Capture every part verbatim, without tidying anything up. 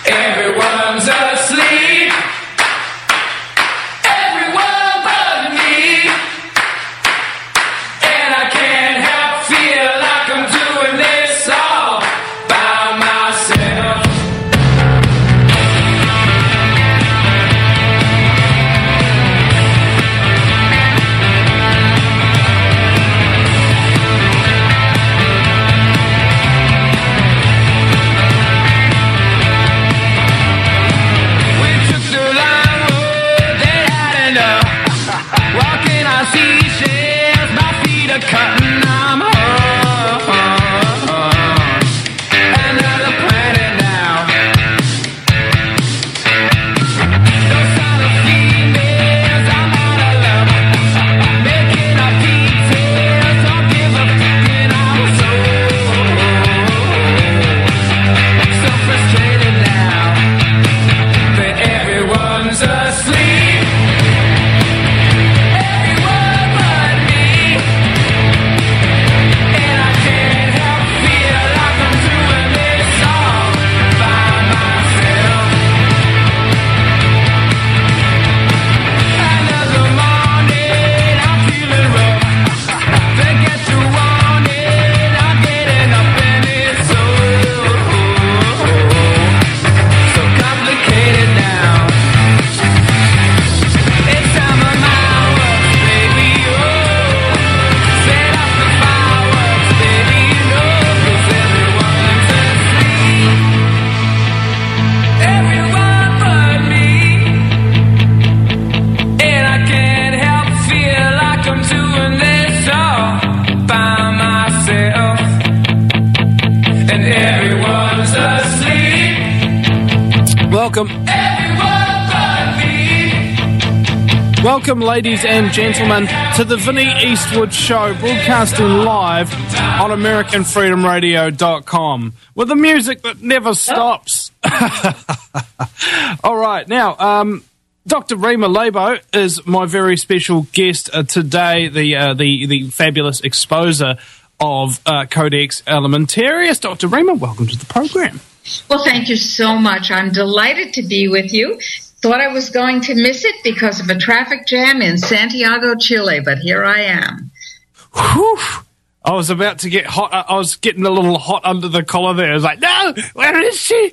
Everyone's asleep. Everyone but me. And I can't help feel like I'm doing this all by myself. Seashells, my feet are cutting, I'm home. Another planet now. Those kind of females, I'm out of love. Making up details, don't give up thinking I'm so, so frustrated now that everyone's asleep. Welcome. Welcome, ladies and gentlemen, to the Vinnie Eastwood Show, broadcasting live on American Freedom Radio dot com with the music that never stops. All right, now, um, Doctor Rima Labo is my very special guest uh, today, the, uh, the the fabulous exposer of uh, Codex Alimentarius. Doctor Rima, welcome to the program. Well, thank you so much. I'm delighted to be with you. Thought I was going to miss it because of a traffic jam in Santiago, Chile, but here I am. Whew. I was about to get hot. I was getting a little hot under the collar there. I was like, no, where is she?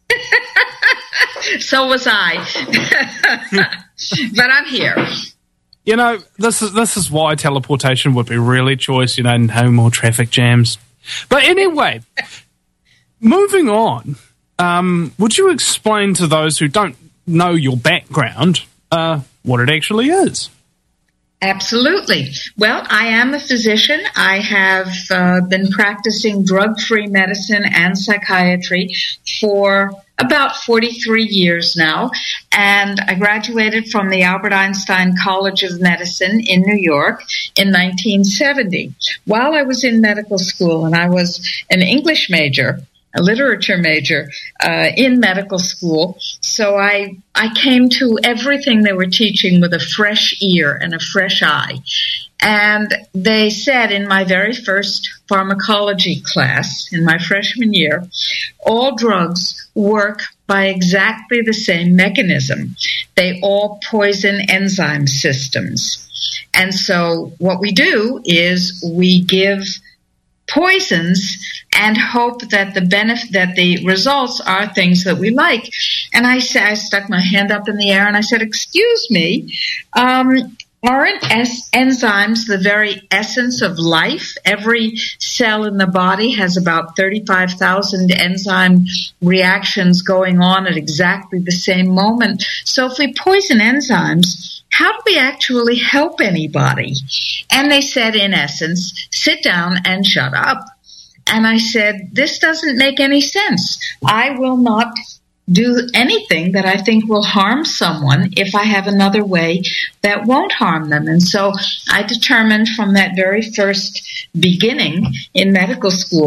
So was I. But I'm here. You know, this is this is why teleportation would be really choice, you know, no more traffic jams. But anyway, moving on, um, would you explain to those who don't know your background uh, what it actually is? Absolutely. Well, I am a physician. I have uh, been practicing drug-free medicine and psychiatry for about forty-three years now, and I graduated from the Albert Einstein College of Medicine in New York in nineteen seventy. While I was in medical school, and I was an English major, a literature major uh, in medical school, so I I came to everything they were teaching with a fresh ear and a fresh eye. And they said in my very first pharmacology class, in my freshman year, all drugs work by exactly the same mechanism. They all poison enzyme systems. And so what we do is we give poisons and hope that the benefit, that the results are things that we like. And I said, I stuck my hand up in the air and I said, "Excuse me, um, aren't es- enzymes the very essence of life? Every cell in the body has about thirty-five thousand enzyme reactions going on at exactly the same moment. So if we poison enzymes, how do we actually help anybody?" And they said, in essence, sit down and shut up. And I said, this doesn't make any sense. I will not do anything that I think will harm someone if I have another way that won't harm them. And so I determined from that very first beginning in medical school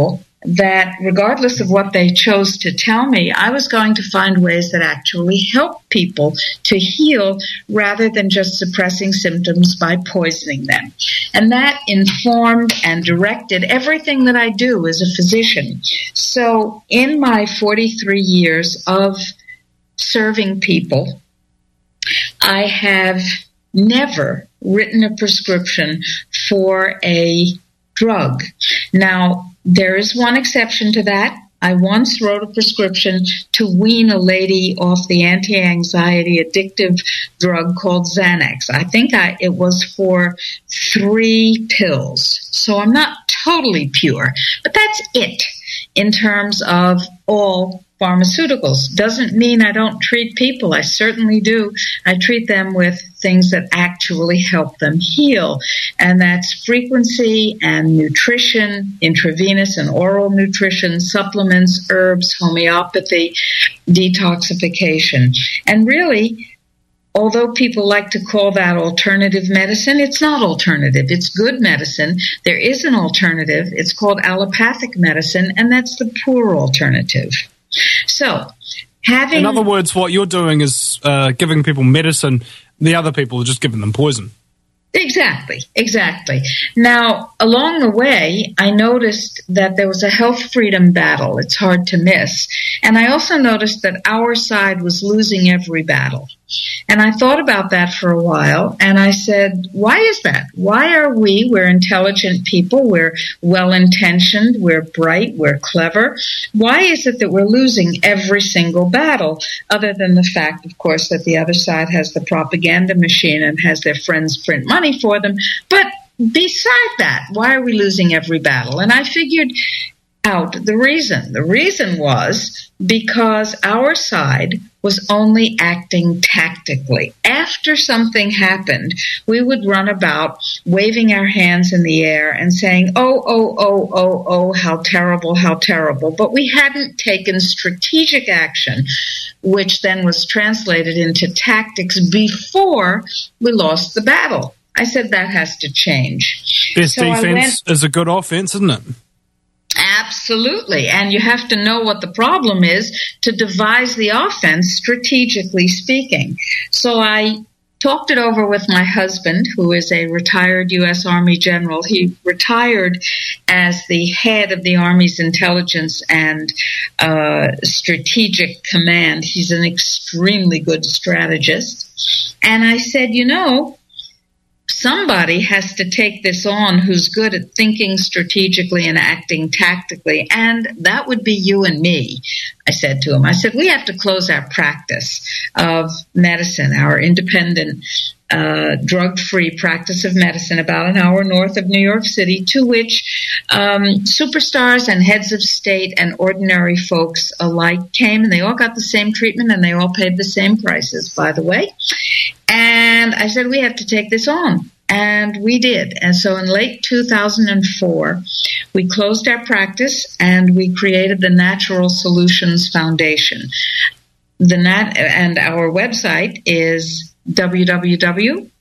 that regardless of what they chose to tell me, I was going to find ways that actually help people to heal rather than just suppressing symptoms by poisoning them. And that informed and directed everything that I do as a physician. So in my forty-three years of serving people, I have never written a prescription for a drug. Now, there is one exception to that. I once wrote a prescription to wean a lady off the anti-anxiety addictive drug called Xanax. I think I, it was for three pills. So I'm not totally pure, but that's it in terms of all pharmaceuticals. Doesn't mean I don't treat people. I certainly do. I treat them with things that actually help them heal. And that's frequency and nutrition, intravenous and oral nutrition, supplements, herbs, homeopathy, detoxification. And really, although people like to call that alternative medicine, it's not alternative. It's good medicine. There is an alternative. It's called allopathic medicine, and that's the poor alternative. So, having... In other words, what you're doing is uh, giving people medicine, the other people are just giving them poison. Exactly, exactly. Now, along the way, I noticed that there was a health freedom battle. It's hard to miss. And I also noticed that our side was losing every battle. And I thought about that for a while, and I said, why is that? Why are we, we're intelligent people, we're well-intentioned, we're bright, we're clever. Why is it that we're losing every single battle, other than the fact, of course, that the other side has the propaganda machine and has their friends print money for them? But beside that, why are we losing every battle? And I figured out the reason. The reason was because our side was only acting tactically. After something happened, we would run about waving our hands in the air and saying, oh, oh, oh, oh, oh, how terrible, how terrible. But we hadn't taken strategic action, which then was translated into tactics before we lost the battle. I said that has to change. Best so defense went, is a good offense, isn't it? Absolutely. And you have to know what the problem is to devise the offense, strategically speaking. So I talked it over with my husband, who is a retired U S Army general. He retired as the head of the Army's intelligence and uh, strategic command. He's an extremely good strategist. And I said, you know, somebody has to take this on who's good at thinking strategically and acting tactically, and that would be you and me, I said to him. I said, we have to close our practice of medicine, our independent, uh, drug-free practice of medicine about an hour north of New York City, to which um, superstars and heads of state and ordinary folks alike came, and they all got the same treatment, and they all paid the same prices, by the way. And I said, we have to take this on. And we did. And so in late two thousand four, we closed our practice and we created the Natural Solutions Foundation. The nat- and our website is w w w dot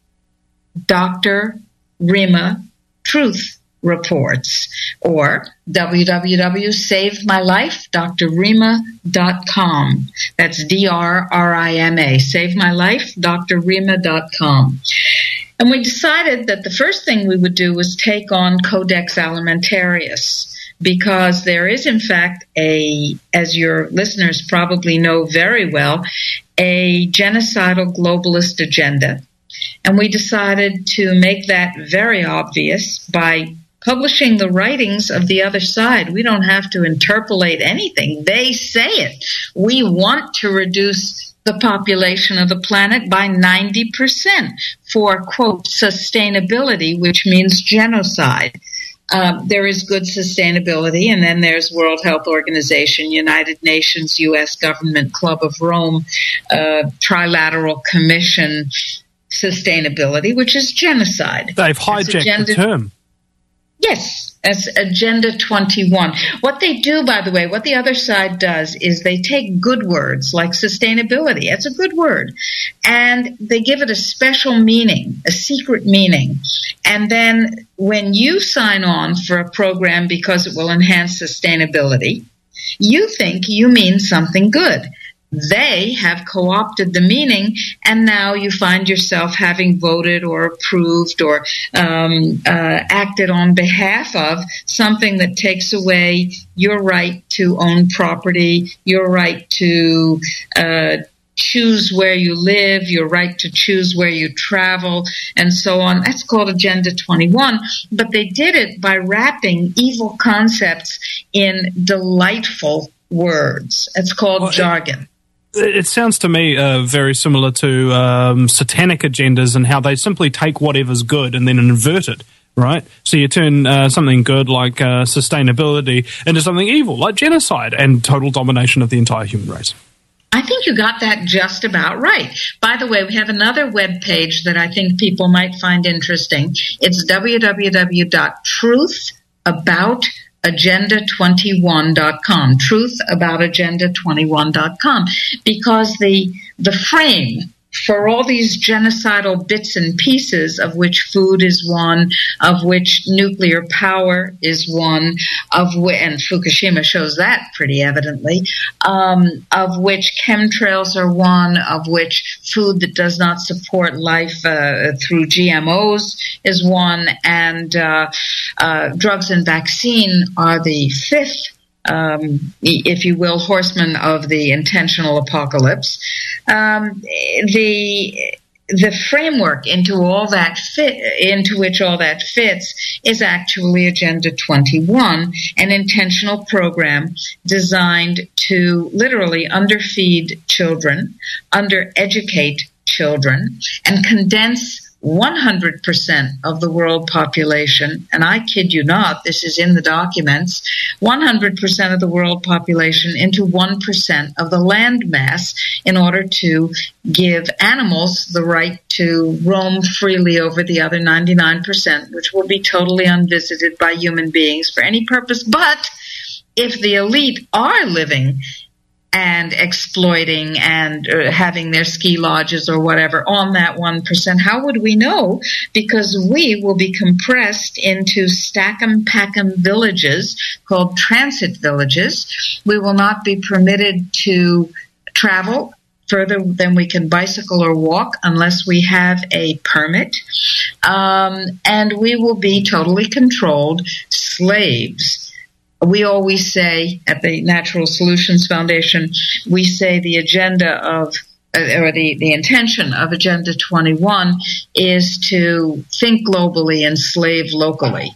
Doctor Rima Truth Reports, or w w w dot save my life dr rima dot com. That's D R R I M A, save my life dr rima dot com. And we decided that the first thing we would do was take on Codex Alimentarius, because there is, in fact, a, as your listeners probably know very well, a genocidal globalist agenda. And we decided to make that very obvious by publishing the writings of the other side. We don't have to interpolate anything. They say it. We want to reduce the population of the planet by ninety percent for, quote, sustainability, which means genocide. Um, there is good sustainability, and then there's World Health Organization, United Nations, U S government, Club of Rome, uh, Trilateral Commission sustainability, which is genocide. They've hijacked the term. Yes, It's Agenda twenty-one. What they do, by the way, what the other side does is they take good words like sustainability. It's a good word. And they give it a special meaning, a secret meaning. And then when you sign on for a program because it will enhance sustainability, you think you mean something good. They have co-opted the meaning, and now you find yourself having voted or approved or um, uh, acted on behalf of something that takes away your right to own property, your right to uh, choose where you live, your right to choose where you travel, and so on. That's called Agenda twenty-one, but they did it by wrapping evil concepts in delightful words. It's called well, jargon. It, it sounds to me uh, very similar to um, satanic agendas and how they simply take whatever's good and then invert it. Right? So you turn uh, something good like uh, sustainability into something evil, like genocide and total domination of the entire human race. I think you got that just about right. By the way, we have another web page that I think people might find interesting. It's w w w dot truth about agenda twenty-one dot com. truth about agenda twenty-one dot com. Because the the frame for all these genocidal bits and pieces, of which food is one, of which nuclear power is one, of which, and Fukushima shows that pretty evidently, um, of which chemtrails are one, of which food that does not support life uh, through G M Os is one, and uh, uh, drugs and vaccine are the fifth, Um, if you will, horsemen of the intentional apocalypse. Um, the the framework into all that fit, into which all that fits is actually Agenda twenty-one, an intentional program designed to literally underfeed children, undereducate children, and condense one hundred percent of the world population, and I kid you not, this is in the documents, one hundred percent of the world population into one percent of the land mass in order to give animals the right to roam freely over the other ninety-nine percent, which will be totally unvisited by human beings for any purpose. But if the elite are living and exploiting and uh, having their ski lodges or whatever on that one percent, how would we know? Because we will be compressed into stack-em, pack-em villages called transit villages. We will not be permitted to travel further than we can bicycle or walk unless we have a permit. Um, and we will be totally controlled slaves. We always say at the Natural Solutions Foundation, we say the agenda of, or the, the intention of Agenda twenty-one is to think globally and slave locally.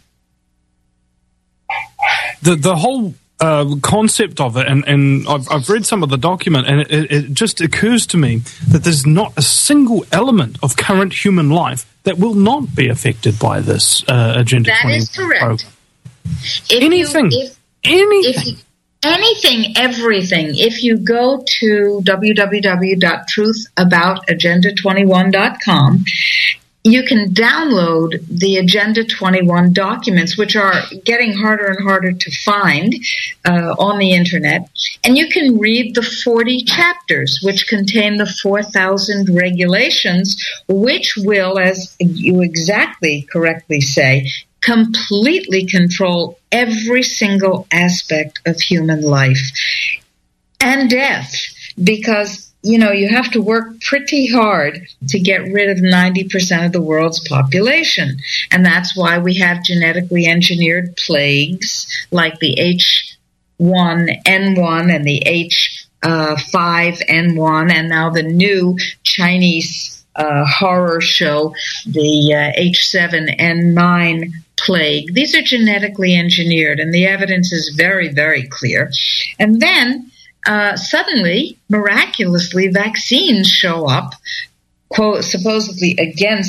The the whole uh, concept of it, and, and I've, I've read some of the document, and it, it just occurs to me that there's not a single element of current human life that will not be affected by this uh, Agenda that twenty-one is correct. program. If Anything. You, if, Anything. If you, anything, everything. If you go to w w w dot truth about agenda twenty-one dot com, you can download the Agenda twenty-one documents, which are getting harder and harder to find uh, on the Internet. And you can read the forty chapters, which contain the four thousand regulations, which will, as you exactly correctly say, completely control every single aspect of human life and death, because, you know, you have to work pretty hard to get rid of ninety percent of the world's population. And that's why we have genetically engineered plagues like the H one N one and the H five N one, and now the new Chinese uh, horror show, the uh, H seven N nine plague. These are genetically engineered, and the evidence is very, very clear. And then uh, suddenly, miraculously, vaccines show up, quote, supposedly against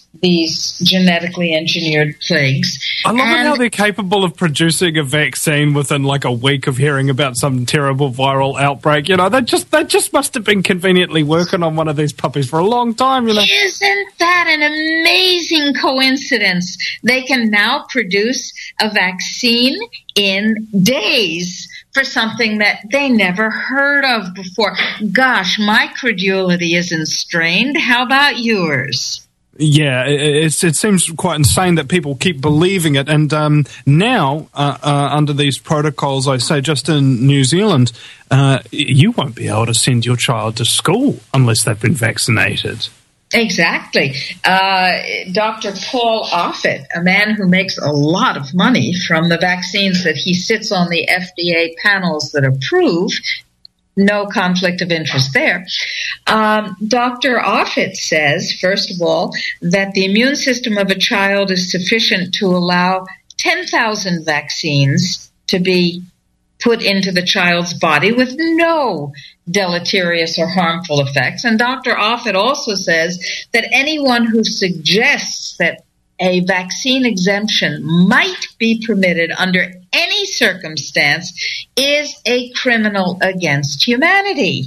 these genetically engineered plagues. I love and it how they're capable of producing a vaccine within like a week of hearing about some terrible viral outbreak. You know, they just they just must have been conveniently working on one of these puppies for a long time, you know. Isn't that an amazing coincidence? They can now produce a vaccine in days for something that they never heard of before. Gosh, my credulity isn't strained. How about yours? Yeah, it, it's, it seems quite insane that people keep believing it. And um, now, uh, uh, under these protocols, I say just in New Zealand, uh, you won't be able to send your child to school unless they've been vaccinated. Exactly. Uh, Doctor Paul Offit, a man who makes a lot of money from the vaccines that he sits on the F D A panels that approve, no conflict of interest there. Um, Doctor Offit says, first of all, that the immune system of a child is sufficient to allow ten thousand vaccines to be put into the child's body with no deleterious or harmful effects. And Doctor Offit also says that anyone who suggests that a vaccine exemption might be permitted under any circumstance is a criminal against humanity.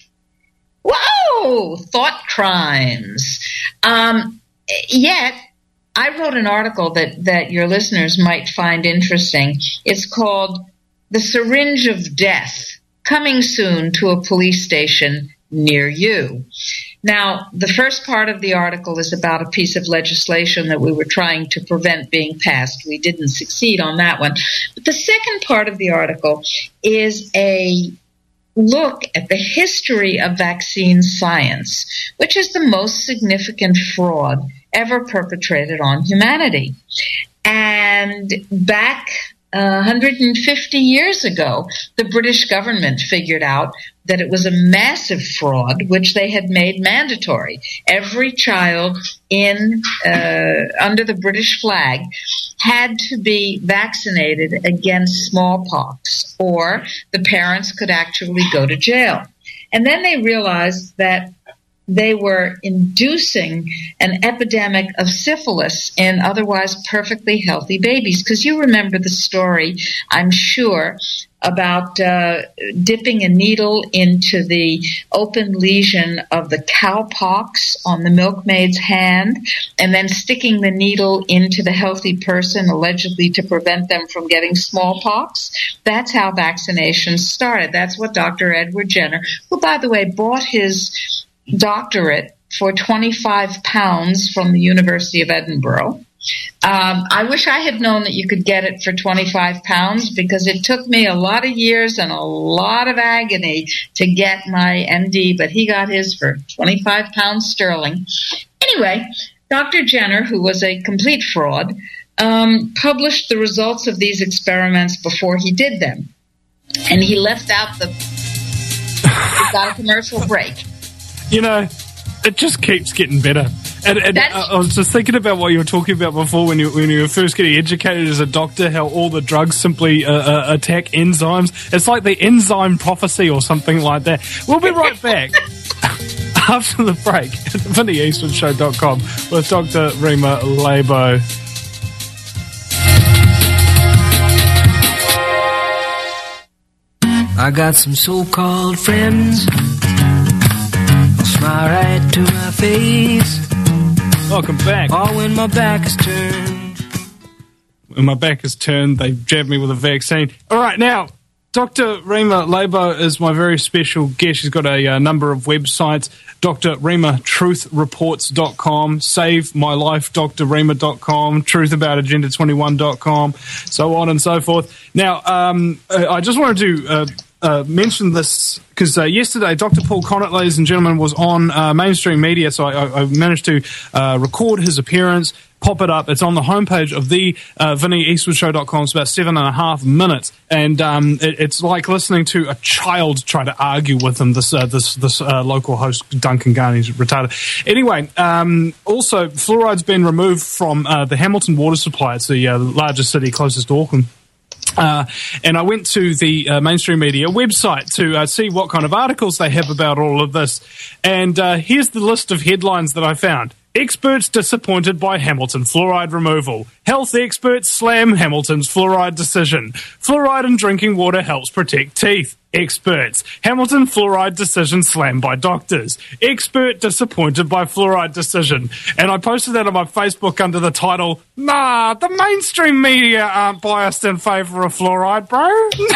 Whoa! Thought crimes. Um, yet, I wrote an article that, that your listeners might find interesting. It's called The Syringe of Death, coming soon to a police station near you. Now, the first part of the article is about a piece of legislation that we were trying to prevent being passed. We didn't succeed on that one. But the second part of the article is a look at the history of vaccine science, which is the most significant fraud ever perpetrated on humanity. And back Uh, one hundred fifty years ago, the British government figured out that it was a massive fraud, which they had made mandatory. Every child in uh, under the British flag had to be vaccinated against smallpox, or the parents could actually go to jail. And then they realized that they were inducing an epidemic of syphilis in otherwise perfectly healthy babies. Because you remember the story, I'm sure, about uh, dipping a needle into the open lesion of the cowpox on the milkmaid's hand and then sticking the needle into the healthy person, allegedly to prevent them from getting smallpox. That's how vaccinations started. That's what Doctor Edward Jenner, who, by the way, bought his doctorate for twenty-five pounds from the University of Edinburgh. Um, I wish I had known that you could get it for twenty-five pounds, because it took me a lot of years and a lot of agony to get my M D, but he got his for twenty-five pounds sterling. Anyway, Doctor Jenner, who was a complete fraud, um, published the results of these experiments before he did them. And he left out the... we got a commercial break. You know, it just keeps getting better. And, and I, I was just thinking about what you were talking about before when you when you were first getting educated as a doctor, how all the drugs simply uh, uh, attack enzymes. It's like the enzyme prophecy or something like that. We'll be right back after the break at the Vinnie Eastwood Show dot com with Doctor Rima Laibow. I got some so-called friends. Smile right to my face. Welcome back. Or when my back is turned. When my back is turned, they jab me with a vaccine. All right, now, Doctor Rima Laibow is my very special guest. She's got a uh, number of websites. Dr Rima Truth Reports dot com, Save My Life Dr Rima dot com, Truth About Agenda twenty-one dot com, so on and so forth. Now, um, I just wanted to... Uh, Uh, mention this because uh, yesterday Doctor Paul Connett, ladies and gentlemen, was on uh, mainstream media, so I, I managed to uh, record his appearance, pop it up. It's on the homepage of the uh, Vinnie Eastwood Show dot com. It's about seven and a half minutes, and um, it, it's like listening to a child try to argue with him. This uh, this this uh, local host, Duncan Garney's retarded. Anyway, um, also fluoride's been removed from uh, the Hamilton water supply. It's the uh, largest city closest to Auckland. Uh, and I went to the uh, mainstream media website to uh, see what kind of articles they have about all of this. And uh, here's the list of headlines that I found. Experts disappointed by Hamilton fluoride removal. Health experts slam Hamilton's fluoride decision. Fluoride in drinking water helps protect teeth. Experts. Hamilton fluoride decision slammed by doctors. Expert disappointed by fluoride decision. And I posted that on my Facebook under the title, Nah, the mainstream media aren't biased in favour of fluoride, bro.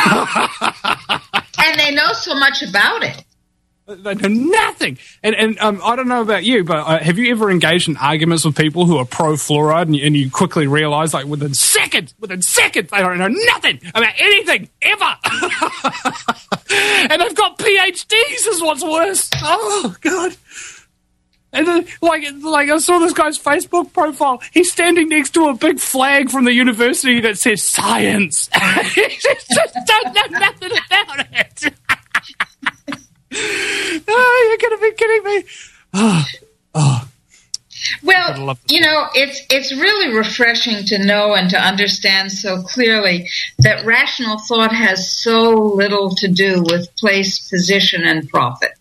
And they know so much about it. They know nothing. And, and um, I don't know about you, but uh, have you ever engaged in arguments with people who are pro-fluoride and you, and you quickly realise, like, within seconds, within seconds, they don't know nothing about anything, ever. And they've got P H Ds is what's worse. Oh, God. And then, like, like I saw this guy's Facebook profile. He's standing next to a big flag from the university that says science. He just, just don't know nothing about it. Oh, you're going to be kidding me. Oh, oh. Well, you know, it's it's really refreshing to know and to understand so clearly that rational thought has so little to do with place, position, and profit.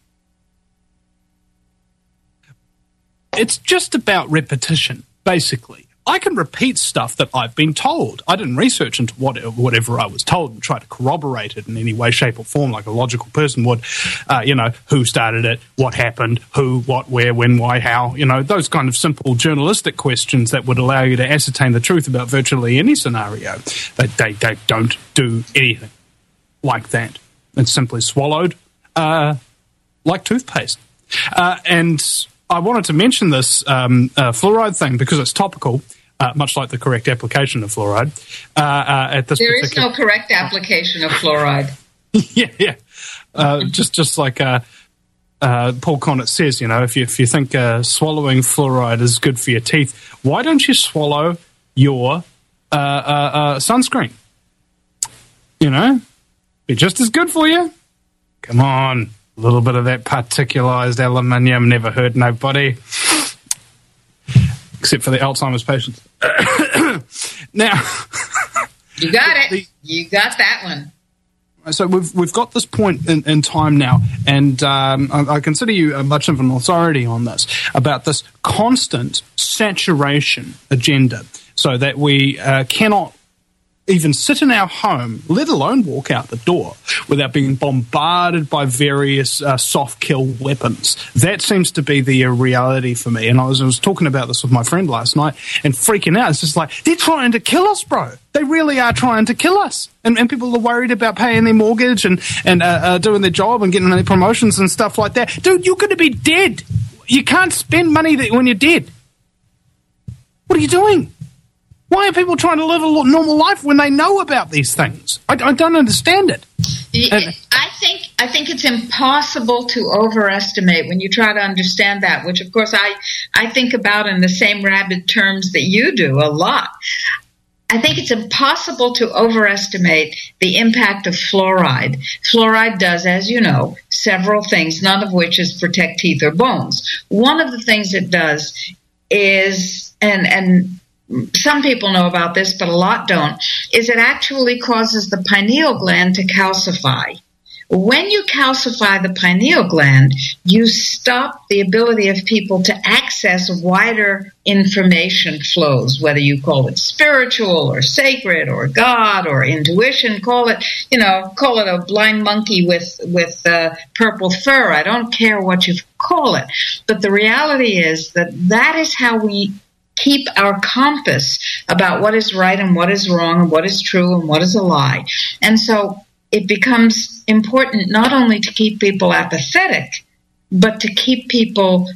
It's just about repetition, basically. I can repeat stuff that I've been told. I didn't research into what, whatever I was told and try to corroborate it in any way, shape, or form like a logical person would. Uh, you know, who started it, what happened, who, what, where, when, why, how. You know, those kind of simple journalistic questions that would allow you to ascertain the truth about virtually any scenario. They, they, they don't do anything like that. It's simply swallowed uh, like toothpaste. Uh, and I wanted to mention this um, uh, fluoride thing because it's topical. Uh, much like the correct application of fluoride. Uh, uh, at this there is no correct application of fluoride. yeah, yeah. Uh, just, just like uh, uh, Paul Connett says, you know, if you if you think uh, swallowing fluoride is good for your teeth, why don't you swallow your uh, uh, uh, sunscreen? You know, be just as good for you. Come on, a little bit of that particularized aluminium never hurt nobody. Except for the Alzheimer's patients. Now, you got it. The, you got that one. So we've we've got this point in, in time now, and um, I, I consider you much of an authority on this about this constant saturation agenda, so that we uh, cannot even sit in our home, let alone walk out the door, without being bombarded by various uh, soft kill weapons. That seems to be the uh, reality for me. And I was, I was talking about this with my friend last night and freaking out. It's just like, they're trying to kill us, bro. They really are trying to kill us. And, and people are worried about paying their mortgage and, and uh, uh, doing their job and getting their promotions and stuff like that. Dude, you're going to be dead. You can't spend money that, when you're dead. What are you doing? Why are people trying to live a normal life when they know about these things? I, I don't understand it. I think I think it's impossible to overestimate when you try to understand that, which, of course, I, I think about in the same rabid terms that you do a lot. I think it's impossible to overestimate the impact of fluoride. Fluoride does, as you know, several things, none of which is protect teeth or bones. One of the things it does is, and and some people know about this, but a lot don't, is it actually causes the pineal gland to calcify. When you calcify the pineal gland, you stop the ability of people to access wider information flows, whether you call it spiritual or sacred or God or intuition, call it, you know, call it a blind monkey with, with uh, purple fur. I don't care what you call it. But the reality is that that is how we keep our compass about what is right and what is wrong and what is true and what is a lie. And so it becomes important not only to keep people apathetic, but to keep people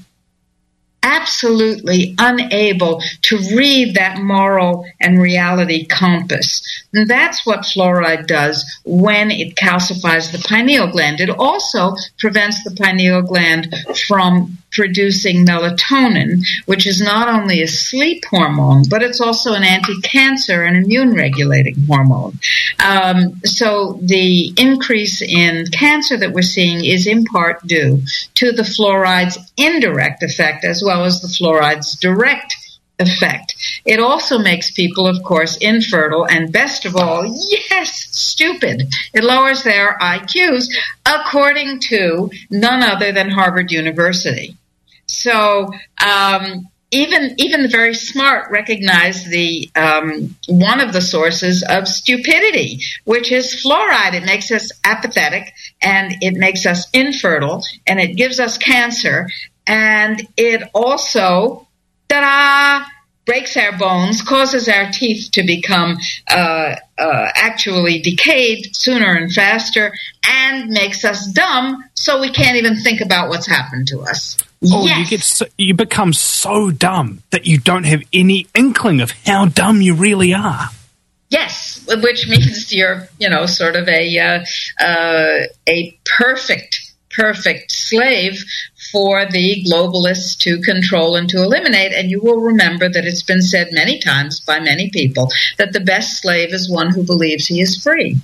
absolutely unable to read that moral and reality compass. And that's what fluoride does when it calcifies the pineal gland. It also prevents the pineal gland from producing melatonin, which is not only a sleep hormone, but it's also an anti-cancer and immune-regulating hormone. Um, so the increase in cancer that we're seeing is in part due to the fluoride's indirect effect as well as the fluoride's direct effect. It also makes people, of course, infertile and, best of all, yes, stupid. It lowers their I Qs, according to none other than Harvard University. So um, even even the very smart recognize the um, one of the sources of stupidity, which is fluoride. It makes us apathetic, and it makes us infertile, and it gives us cancer, and it also, ta-da, breaks our bones, causes our teeth to become uh, uh, actually decayed sooner and faster, and makes us dumb, so we can't even think about what's happened to us. Oh, yes. you get so, you become so dumb that you don't have any inkling of how dumb you really are. Yes, which means you're, you know, sort of a uh, uh, a perfect, perfect slave for the globalists to control and to eliminate. And you will remember that it's been said many times by many people that the best slave is one who believes he is free.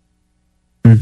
Mm.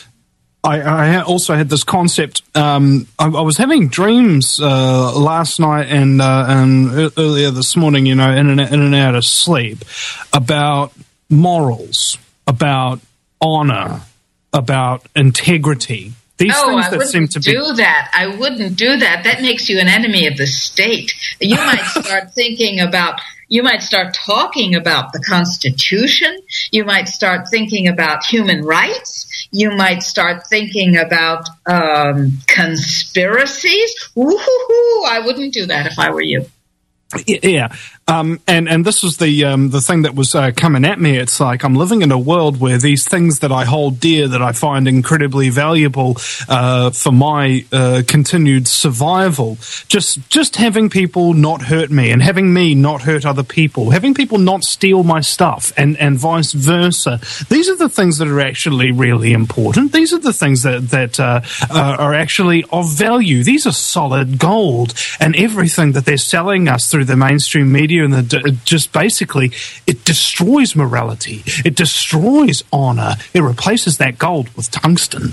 I, I also had this concept. Um, I, I was having dreams uh, last night and uh, and earlier this morning, you know, in and, in and out of sleep, about morals, about honor, about integrity. These oh, things I that wouldn't seem to be do that. I wouldn't do that. That makes you an enemy of the state. You might start thinking about. You might start talking about the Constitution. You might start thinking about human rights. You might start thinking about um, conspiracies. Woo-hoo-hoo. I wouldn't do that if I were you. Yeah, um, and and this was the um, the thing that was uh, coming at me. It's like I'm living in a world where these things that I hold dear, that I find incredibly valuable uh, for my uh, continued survival, just just having people not hurt me and having me not hurt other people, having people not steal my stuff, and and vice versa. These are the things that are actually really important. These are the things that that uh, uh, are actually of value. These are solid gold, and everything that they're selling us through the mainstream media and the, just basically it destroys morality, it destroys honor, it replaces that gold with tungsten.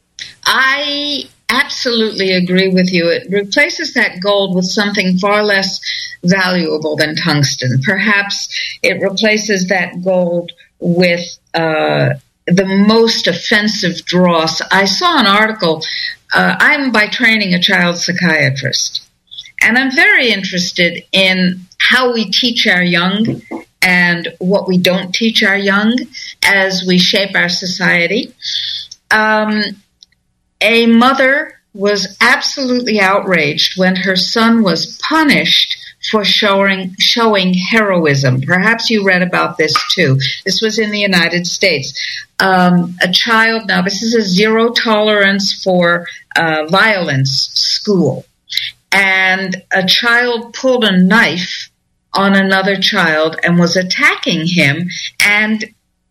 I absolutely agree with you. It replaces that gold with something far less valuable than tungsten. Perhaps it replaces that gold with uh, the most offensive dross. I saw an article. Uh, I'm by training a child psychiatrist. And I'm very interested in how we teach our young and what we don't teach our young as we shape our society. Um, a mother was absolutely outraged when her son was punished for showing showing heroism. Perhaps you read about this too. This was in the United States. Um, a child, now this is a zero tolerance for uh, violence school. And a child pulled a knife on another child and was attacking him and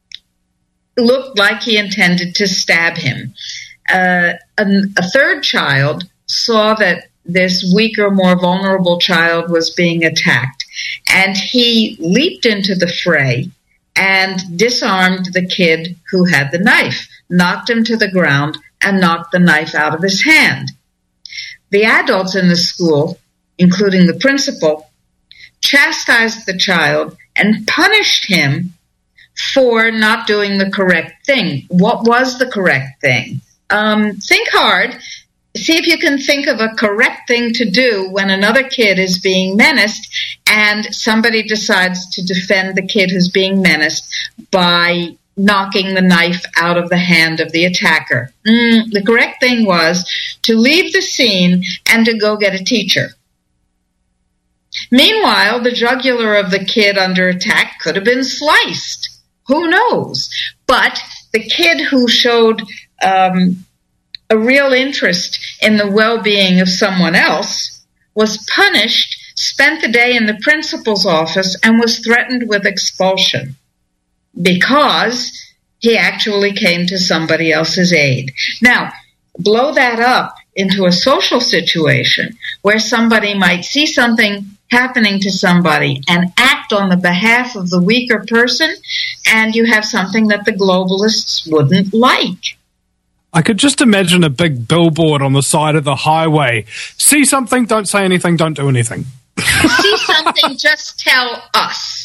looked like he intended to stab him. Uh, a, a third child saw that this weaker, more vulnerable child was being attacked, and he leaped into the fray and disarmed the kid who had the knife, knocked him to the ground, and knocked the knife out of his hand. The adults in the school, including the principal, chastised the child and punished him for not doing the correct thing. What was the correct thing? Um, think hard. See if you can think of a correct thing to do when another kid is being menaced and somebody decides to defend the kid who's being menaced by knocking the knife out of the hand of the attacker. Mm, the correct thing was to leave the scene and to go get a teacher. Meanwhile, the jugular of the kid under attack could have been sliced. Who knows? But the kid who showed um, a real interest in the well-being of someone else was punished, spent the day in the principal's office, and was threatened with expulsion, because he actually came to somebody else's aid. Now, blow that up into a social situation where somebody might see something happening to somebody and act on the behalf of the weaker person, and you have something that the globalists wouldn't like. I could just imagine a big billboard on the side of the highway. See something, don't say anything, don't do anything. See something, just tell us.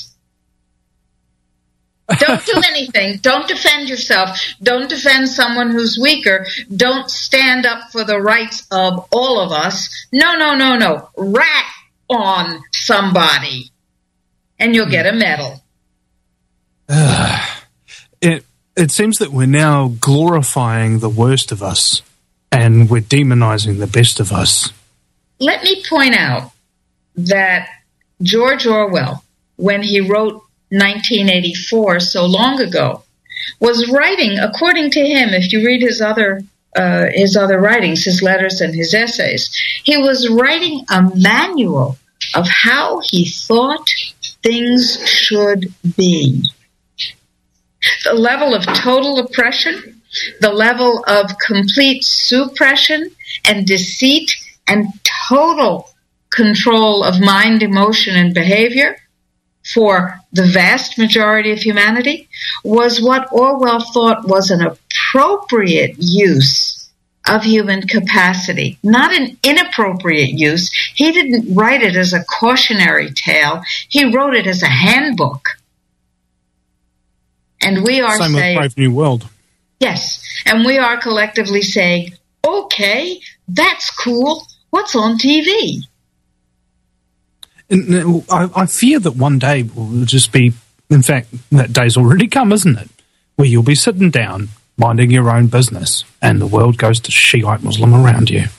Don't do anything. Don't defend yourself. Don't defend someone who's weaker. Don't stand up for the rights of all of us. No, no, no, no. Rat, on somebody, and you'll get a medal. Uh, it it seems that we're now glorifying the worst of us, and we're demonizing the best of us. Let me point out that George Orwell, when he wrote nineteen eighty-four so long ago, was writing, according to him, if you read his other uh, his other writings, his letters and his essays, he was writing a manual of how he thought things should be. The level of total oppression, the level of complete suppression and deceit and total control of mind, emotion, and behavior for the vast majority of humanity was what Orwell thought was an appropriate use of human capacity, not an inappropriate use. He didn't write it as a cautionary tale. He wrote it as a handbook. And we are Same saying, with Brave New World. Yes, and we are collectively saying, okay, that's cool. What's on T V? And I, I fear that one day will just be, in fact, that day's already come, isn't it? Where you'll be sitting down, minding your own business, and the world goes to Shiite Muslim around you.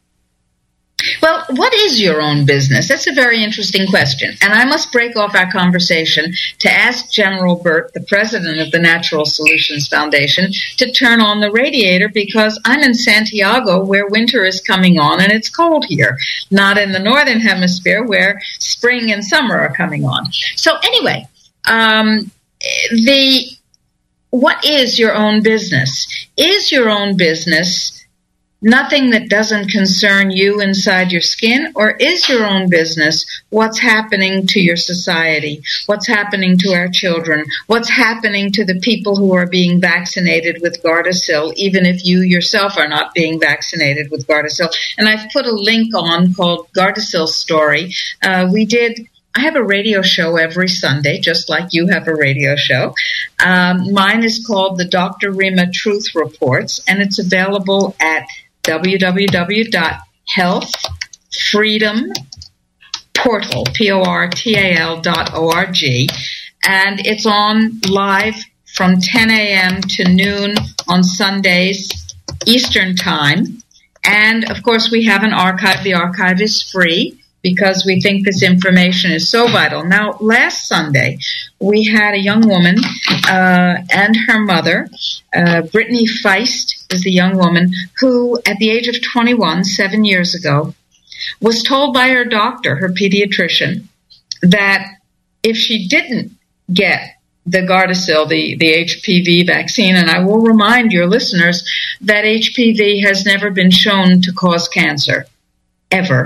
Well, what is your own business? That's a very interesting question. And I must break off our conversation to ask General Burt, the president of the Natural Solutions Foundation, to turn on the radiator because I'm in Santiago where winter is coming on and it's cold here, not in the northern hemisphere where spring and summer are coming on. So anyway, um, the what is your own business? Is your own business nothing that doesn't concern you inside your skin, or is your own business what's happening to your society, what's happening to our children, what's happening to the people who are being vaccinated with Gardasil, even if you yourself are not being vaccinated with Gardasil? And I've put a link on called Gardasil Story. Uh, we did... I have a radio show every Sunday, just like you have a radio show. Um, mine is called the Doctor Rima Truth Reports, and it's available at w w w dot health freedom portal, P O R T A L dot O R G, and it's on live from ten a.m. to noon on Sundays, Eastern Time. And, of course, we have an archive. The archive is free because we think this information is so vital. Now, last Sunday, we had a young woman uh, and her mother, uh, Brittany Feist is the young woman, who, at the age of twenty-one, seven years ago, was told by her doctor, her pediatrician, that if she didn't get the Gardasil, the, the H P V vaccine, and I will remind your listeners that H P V has never been shown to cause cancer, ever.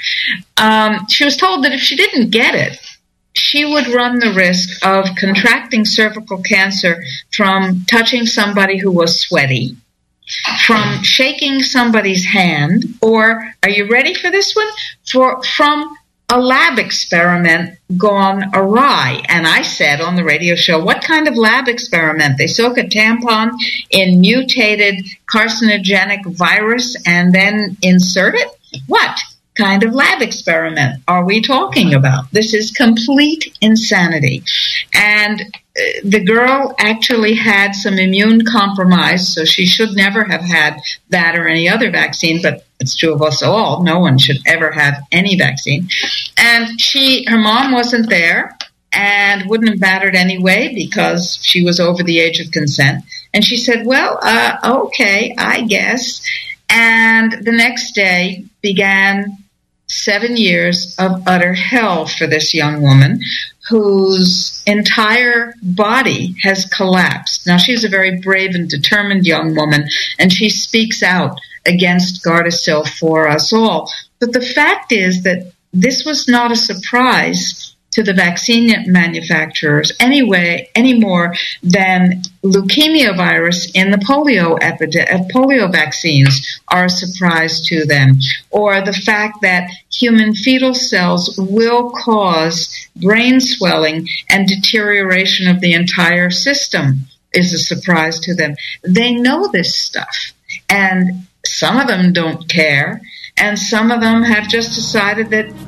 Um, she was told that if she didn't get it, she would run the risk of contracting cervical cancer from touching somebody who was sweaty, from shaking somebody's hand, or, are you ready for this one? For from a lab experiment gone awry. And I said on the radio show, what kind of lab experiment? They soak a tampon in mutated carcinogenic virus and then insert it? What kind of lab experiment are we talking about? This is complete insanity. And uh, the girl actually had some immune compromise, so she should never have had that or any other vaccine, but it's true of us all. No one should ever have any vaccine. And she, her mom wasn't there and wouldn't have mattered anyway because she was over the age of consent. And she said, well, uh, okay, I guess. And the next day began seven years of utter hell for this young woman whose entire body has collapsed. Now, she's a very brave and determined young woman, and she speaks out against Gardasil for us all. But the fact is that this was not a surprise to the vaccine manufacturers anyway, any more than leukemia virus in the polio epidemic, polio vaccines are a surprise to them, or the fact that human fetal cells will cause brain swelling and deterioration of the entire system is a surprise to them. They know this stuff, and some of them don't care, and some of them have just decided that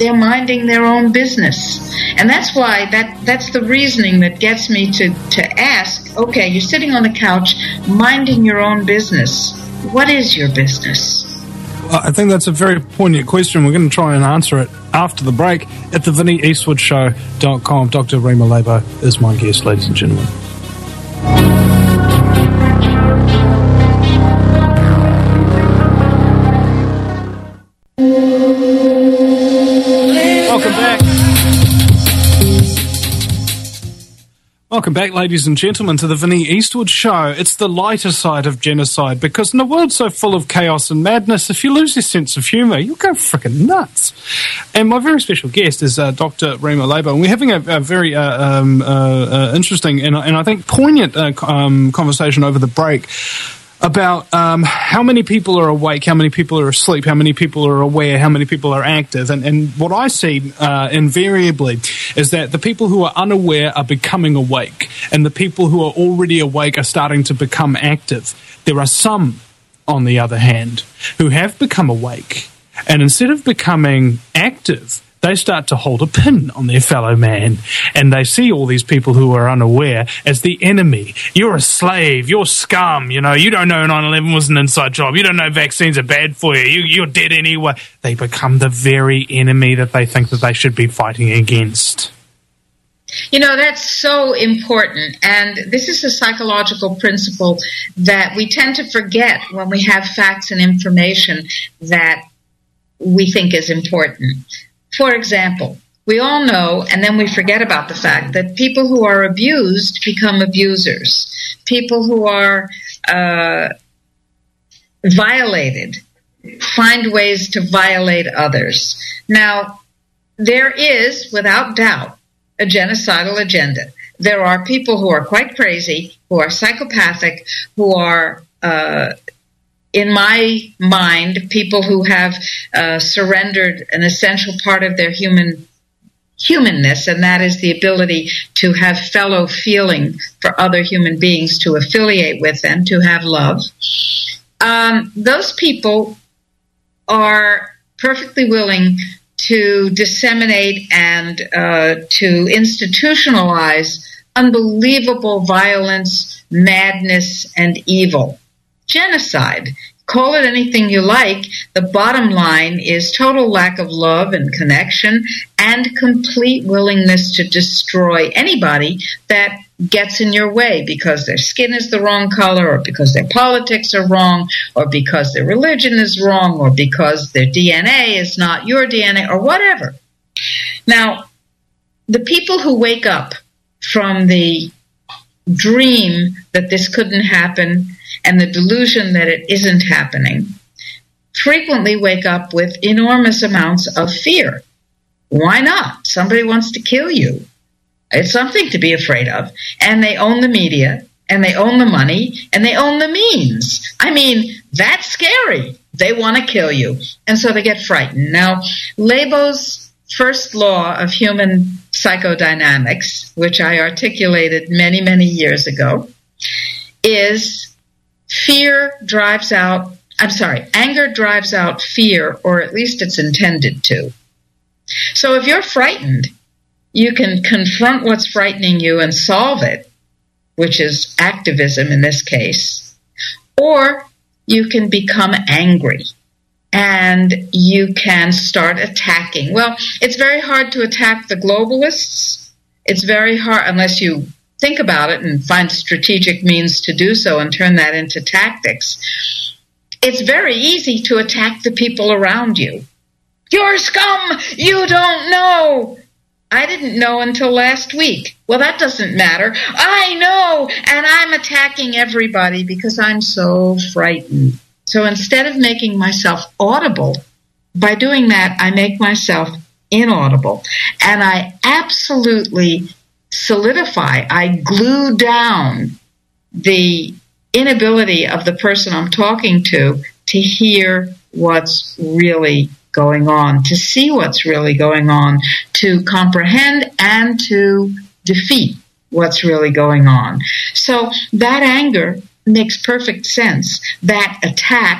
they're minding their own business. And that's why, that that's the reasoning that gets me to, to ask, okay, you're sitting on the couch minding your own business. What is your business? I think that's a very poignant question. We're going to try and answer it after the break at the vinnie eastwood show dot com. Doctor Rima Laibo is my guest, ladies and gentlemen. Welcome back. Welcome back, ladies and gentlemen, to the Vinnie Eastwood Show. It's the lighter side of genocide, because in a world so full of chaos and madness, if you lose your sense of humour, you'll go frickin' nuts. And my very special guest is uh, Doctor Rima Laibo, and we're having a, a very uh, um, uh, uh, interesting and, and I think poignant uh, um, conversation over the break about um, how many people are awake, how many people are asleep, how many people are aware, how many people are active. And, and what I see uh, invariably is that the people who are unaware are becoming awake, and the people who are already awake are starting to become active. There are some, on the other hand, who have become awake, and instead of becoming active, they start to hold a pin on their fellow man, and they see all these people who are unaware as the enemy. You're a slave. You're scum. You know, you don't know nine eleven was an inside job. You don't know vaccines are bad for you. you. You're dead anyway. They become the very enemy that they think that they should be fighting against. You know, that's so important, and this is a psychological principle that we tend to forget when we have facts and information that we think is important. For example, we all know, and then we forget about the fact, that people who are abused become abusers. People who are uh, violated find ways to violate others. Now, there is, without doubt, a genocidal agenda. There are people who are quite crazy, who are psychopathic, who are uh in my mind, people who have uh, surrendered an essential part of their human humanness, and that is the ability to have fellow feeling for other human beings, to affiliate with them, to have love. Um, those people are perfectly willing to disseminate and uh, to institutionalize unbelievable violence, madness, and evil. Genocide. Call it anything you like. The bottom line is total lack of love and connection and complete willingness to destroy anybody that gets in your way because their skin is the wrong color, or because their politics are wrong, or because their religion is wrong, or because their D N A is not your D N A, or whatever. Now, the people who wake up from the dream that this couldn't happen and the delusion that it isn't happening frequently wake up with enormous amounts of fear. Why not? Somebody wants to kill you. It's something to be afraid of. And they own the media, and they own the money, and they own the means. I mean, that's scary. They want to kill you. And so they get frightened. Now, Laibo's first law of human psychodynamics, which I articulated many, many years ago, is fear drives out, I'm sorry, anger drives out fear, or at least it's intended to. So if you're frightened, you can confront what's frightening you and solve it, which is activism in this case, or you can become angry and you can start attacking. Well, it's very hard to attack the globalists. It's very hard, unless you think about it and find strategic means to do so and turn that into tactics. It's very easy to attack the people around you. You're scum! You don't know! I didn't know until last week. Well, that doesn't matter. I know! And I'm attacking everybody because I'm so frightened. So instead of making myself audible, by doing that, I make myself inaudible. And I absolutely solidify, I glue down the inability of the person I'm talking to to hear what's really going on, to see what's really going on, to comprehend and to defeat what's really going on. So that anger makes perfect sense. That attack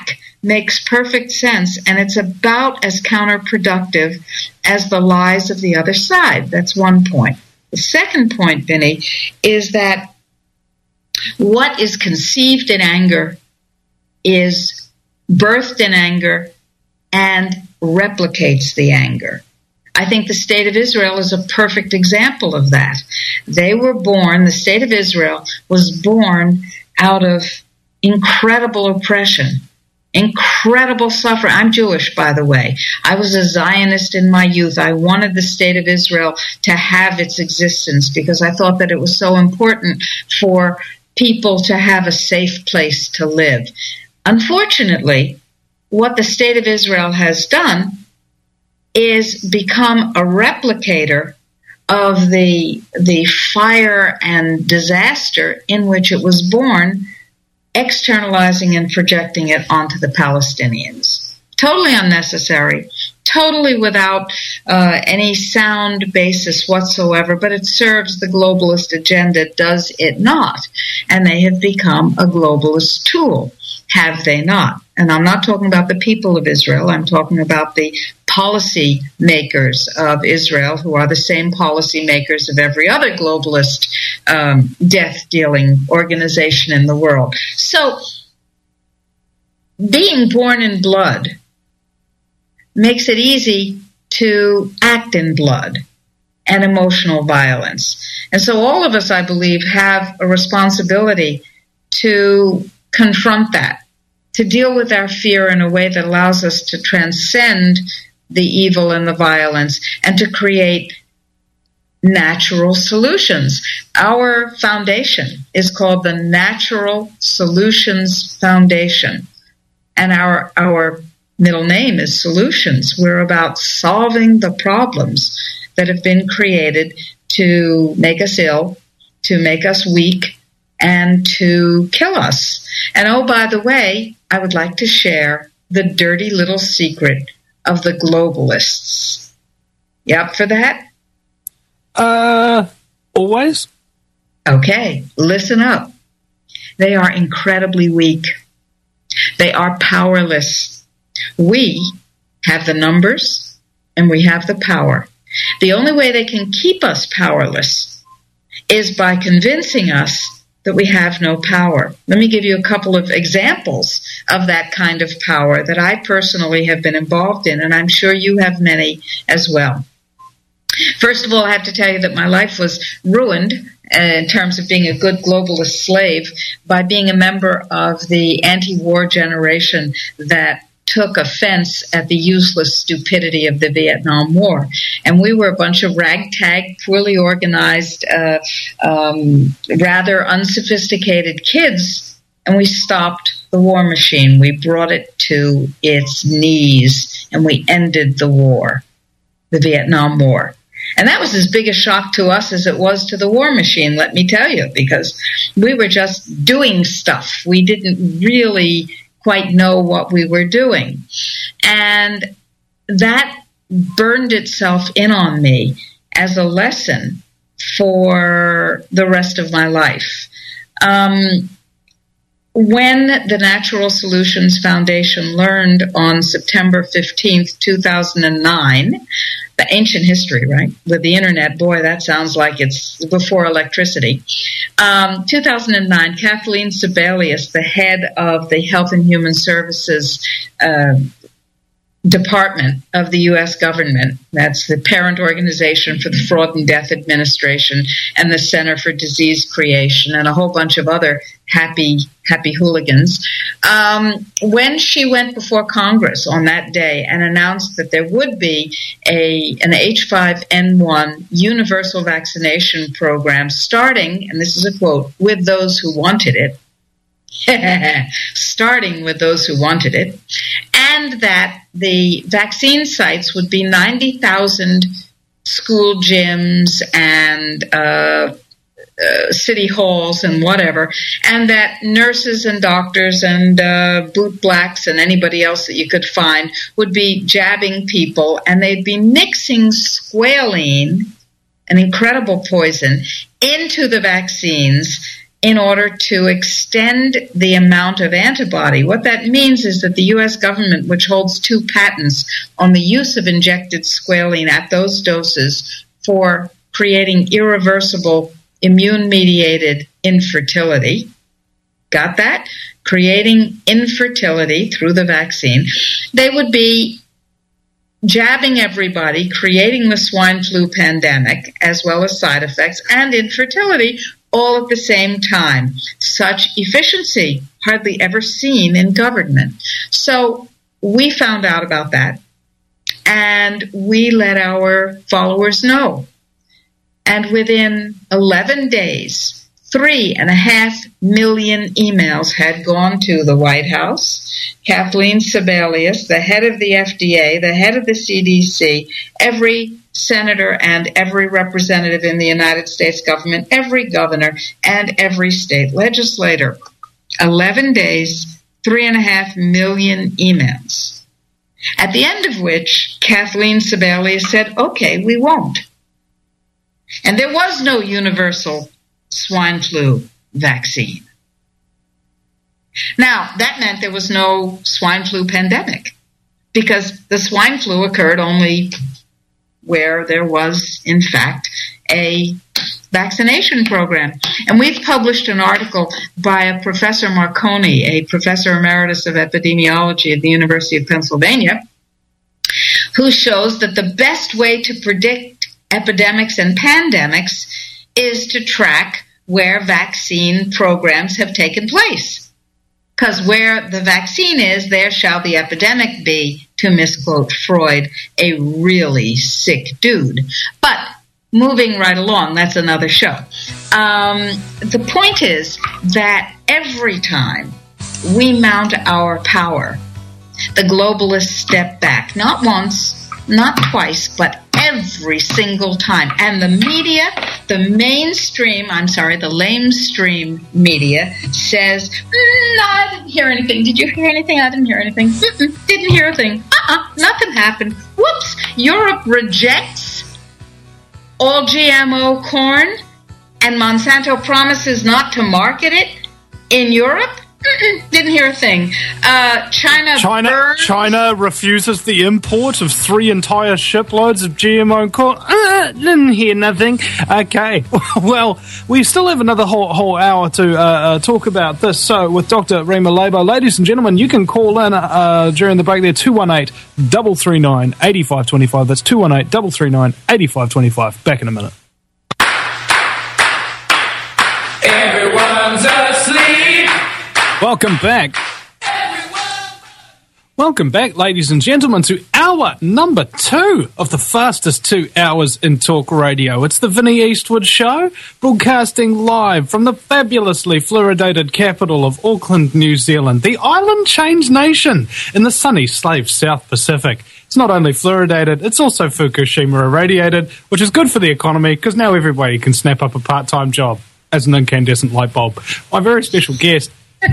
makes perfect sense, and it's about as counterproductive as the lies of the other side. That's one point. The second point, Vinny, is that what is conceived in anger is birthed in anger and replicates the anger. I think the state of Israel is a perfect example of that. They were born, the state of Israel was born out of incredible oppression, incredible suffering. I'm Jewish, by the way. I was a Zionist in my youth. I wanted the state of Israel to have its existence because I thought that it was so important for people to have a safe place to live. Unfortunately, what the state of Israel has done is become a replicator of the the fire and disaster in which it was born, externalizing and projecting it onto the Palestinians. Totally unnecessary, totally without uh, any sound basis whatsoever, but it serves the globalist agenda, does it not? And they have become a globalist tool, have they not? And I'm not talking about the people of Israel, I'm talking about the policy makers of Israel, who are the same policy makers of every other globalist um, death-dealing organization in the world. So, being born in blood makes it easy to act in blood and emotional violence. And so all of us, I believe, have a responsibility to confront that, to deal with our fear in a way that allows us to transcend the evil and the violence and to create natural solutions. Our foundation is called the Natural Solutions Foundation, and our our middle name is Solutions. We're about solving the problems that have been created to make us ill, to make us weak, and to kill us. And oh, by the way, I would like to share the dirty little secret of the globalists. You up for that? Uh, always. Okay, listen up. They are incredibly weak. They are powerless. We have the numbers and we have the power. The only way they can keep us powerless is by convincing us that we have no power. Let me give you a couple of examples of that kind of power that I personally have been involved in, and I'm sure you have many as well. First of all, I have to tell you that my life was ruined uh, in terms of being a good globalist slave by being a member of the anti-war generation that took offense at the useless stupidity of the Vietnam War. And we were a bunch of ragtag, poorly organized, uh, um, rather unsophisticated kids, and we stopped the war machine. We brought it to its knees, and we ended the war, the Vietnam War. And that was as big a shock to us as it was to the war machine, let me tell you, because we were just doing stuff. We didn't really quite know what we were doing. And that burned itself in on me as a lesson for the rest of my life. Um, when the Natural Solutions Foundation learned on September fifteenth, two thousand nine, the ancient history, right? With the internet, boy, that sounds like it's before electricity. Um, two thousand nine, Kathleen Sebelius, the head of the Health and Human Services uh, Department of the U S government, that's the parent organization for the Fraud and Death Administration and the Center for Disease Creation and a whole bunch of other happy, happy hooligans. Um, when she went before Congress on that day and announced that there would be a an H five N one universal vaccination program starting, and this is a quote, with those who wanted it, starting with those who wanted it, and that the vaccine sites would be ninety thousand school gyms and uh, uh, city halls and whatever, and that nurses and doctors and uh, boot blacks and anybody else that you could find would be jabbing people, and they'd be mixing squalene, an incredible poison, into the vaccines in order to extend the amount of antibody. What that means is that the U S government, which holds two patents on the use of injected squalene at those doses for creating irreversible immune-mediated infertility, got that? Creating infertility through the vaccine, they would be jabbing everybody, creating the swine flu pandemic, as well as side effects, and infertility all at the same time. Such efficiency, hardly ever seen in government. So we found out about that, and we let our followers know. And within eleven days, three and a half million emails had gone to the White House, Kathleen Sebelius, the head of the F D A, the head of the C D C, every senator and every representative in the United States government, every governor, and every state legislator. eleven days, three and a half million emails. At the end of which, Kathleen Sebelius said, okay, we won't. And there was no universal swine flu vaccine. Now, that meant there was no swine flu pandemic, because the swine flu occurred only where there was, in fact, a vaccination program. And we've published an article by a Professor Marconi, a professor emeritus of epidemiology at the University of Pennsylvania, who shows that the best way to predict epidemics and pandemics is to track where vaccine programs have taken place. Because where the vaccine is, there shall the epidemic be, to misquote Freud, a really sick dude. But moving right along, that's another show. Um, the point is that every time we mount our power, the globalists step back. Not once, not twice, but every single time. And the media, the mainstream, I'm sorry, the lamestream media says, mm, no, I didn't hear anything. Did you hear anything? I didn't hear anything. Mm-mm, didn't hear a thing. Uh-uh, nothing happened. Whoops, Europe rejects all G M O corn, and Monsanto promises not to market it in Europe? Mm-mm, didn't hear a thing. Uh, China China, burns. China refuses the import of three entire shiploads of G M O corn. Uh, didn't hear nothing. Okay, well, we still have another whole, whole hour to uh, uh, talk about this. So, with Doctor Rima Laibo, ladies and gentlemen, you can call in uh, during the break there, two one eight, three three nine, eight five two five. That's two one eight, three three nine, eight five two five. Back in a minute. Everyone's asleep. Welcome back. Welcome back, ladies and gentlemen, to hour number two of the fastest two hours in talk radio. It's the Vinnie Eastwood Show, broadcasting live from the fabulously fluoridated capital of Auckland, New Zealand, the island change nation in the sunny, slave South Pacific. It's not only fluoridated, it's also Fukushima irradiated, which is good for the economy because now everybody can snap up a part-time job as an incandescent light bulb. My very special guest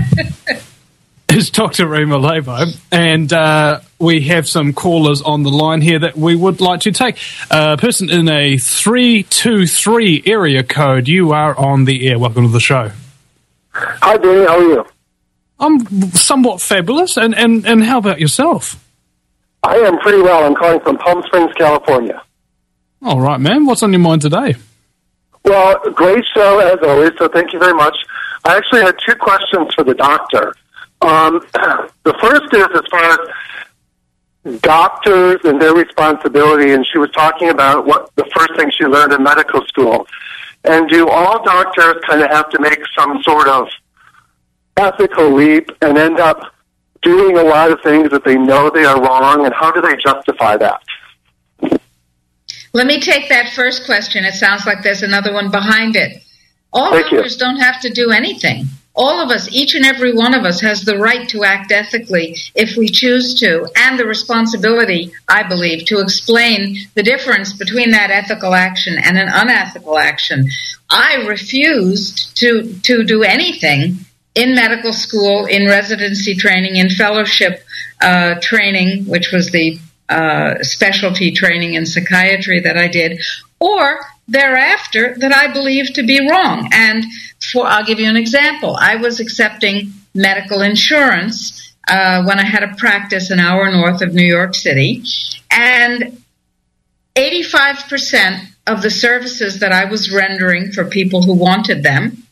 is Doctor Rima Laibo, and uh, we have some callers on the line here that we would like to take. A uh, person in a three two three area code, you are on the air. Welcome to the show. Hi, Danny. How are you? I'm somewhat fabulous, and, and, and how about yourself? I am pretty well. I'm calling from Palm Springs, California. All right, man. What's on your mind today? Well, great show as always, so thank you very much. I actually had two questions for the doctor. Um, the first is as far as doctors and their responsibility, and she was talking about what the first thing she learned in medical school. And do all doctors kind of have to make some sort of ethical leap and end up doing a lot of things that they know they are wrong, and how do they justify that? Let me take that first question. It sounds like there's another one behind it. All Thank doctors you. don't have to do anything. All of us, each and every one of us, has the right to act ethically if we choose to, and the responsibility, I believe, to explain the difference between that ethical action and an unethical action. I refused to, to do anything in medical school, in residency training, in fellowship uh, training, which was the uh, specialty training in psychiatry that I did, or thereafter that I believed to be wrong. And for, I'll give you an example. I was accepting medical insurance uh, when I had a practice an hour north of New York City, and eighty-five percent of the services that I was rendering for people who wanted them,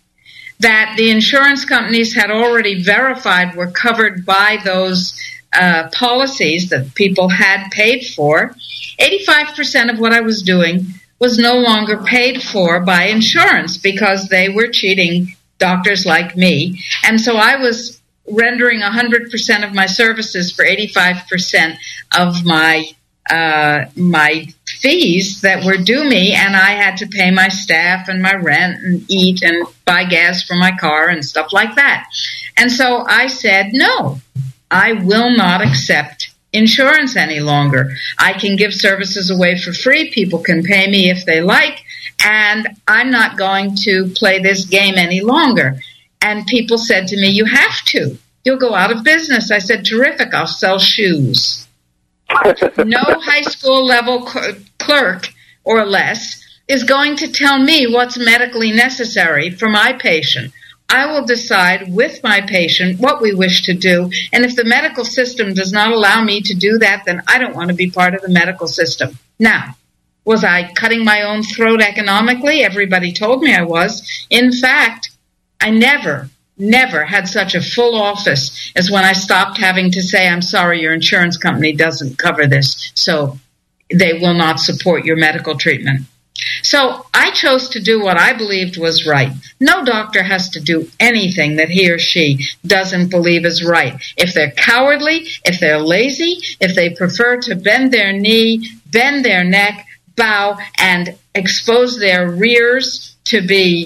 that the insurance companies had already verified were covered by those uh, policies that people had paid for, eighty-five percent of what I was doing was no longer paid for by insurance because they were cheating doctors like me. And so I was rendering one hundred percent of my services for eighty-five percent of my uh, my fees that were due me, and I had to pay my staff and my rent and eat and buy gas for my car and stuff like that. And so I said, no, I will not accept insurance any longer. I can give services away for free. People can pay me if they like, and I'm not going to play this game any longer. And people said to me, you have to. You'll go out of business. I said, terrific, I'll sell shoes. No high school level clerk or less is going to tell me what's medically necessary for my patient. I will decide with my patient what we wish to do, and if the medical system does not allow me to do that, then I don't want to be part of the medical system. Now, was I cutting my own throat economically? Everybody told me I was. In fact, I never, never had such a full office as when I stopped having to say, I'm sorry, your insurance company doesn't cover this, so they will not support your medical treatment. So I chose to do what I believed was right. No doctor has to do anything that he or she doesn't believe is right. If they're cowardly, if they're lazy, if they prefer to bend their knee, bend their neck, bow, and expose their rears to be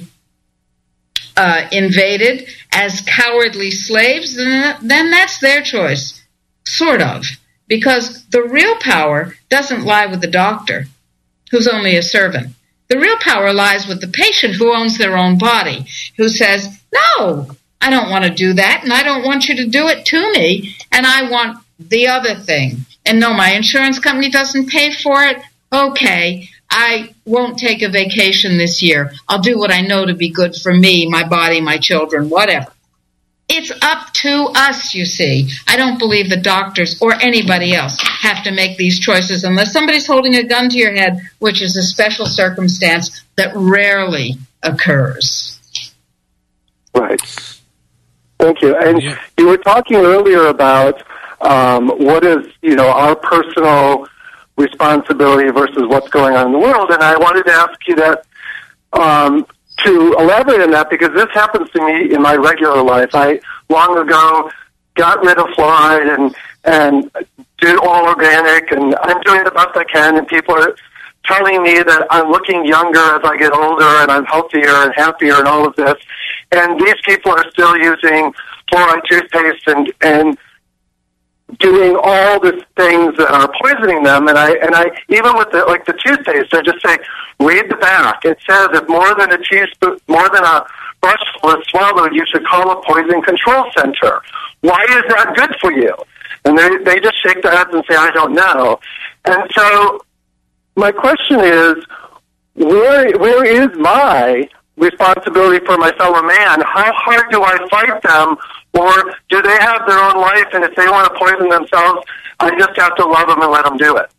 uh, invaded as cowardly slaves, then, then that's their choice, sort of. Because the real power doesn't lie with the doctor, who's only a servant. The real power lies with the patient who owns their own body, who says, no, I don't want to do that, and I don't want you to do it to me, and I want the other thing. And no, my insurance company doesn't pay for it. Okay, I won't take a vacation this year. I'll do what I know to be good for me, my body, my children, whatever. It's up to us, you see. I don't believe the doctors or anybody else have to make these choices unless somebody's holding a gun to your head, which is a special circumstance that rarely occurs. Right. Thank you. And yeah. you were talking earlier about um, what is, you know, our personal responsibility versus what's going on in the world, and I wanted to ask you that um, to elaborate on that, because this happens to me in my regular life. I long ago got rid of fluoride and and did all organic, and I'm doing the best I can, and people are telling me that I'm looking younger as I get older, and I'm healthier and happier and all of this, and these people are still using fluoride toothpaste and and doing all the things that are poisoning them. And I and I even with the like the toothpaste, I just say, read the back. It says if more than a teaspoon, more than a brushful is swallowed, you should call a poison control center. Why is that good for you? And they they just shake their heads and say, I don't know. And so my question is, where where is my responsibility for my fellow man? How hard do I fight them? Or do they have their own life, and if they want to poison themselves, I just have to love them and let them do it?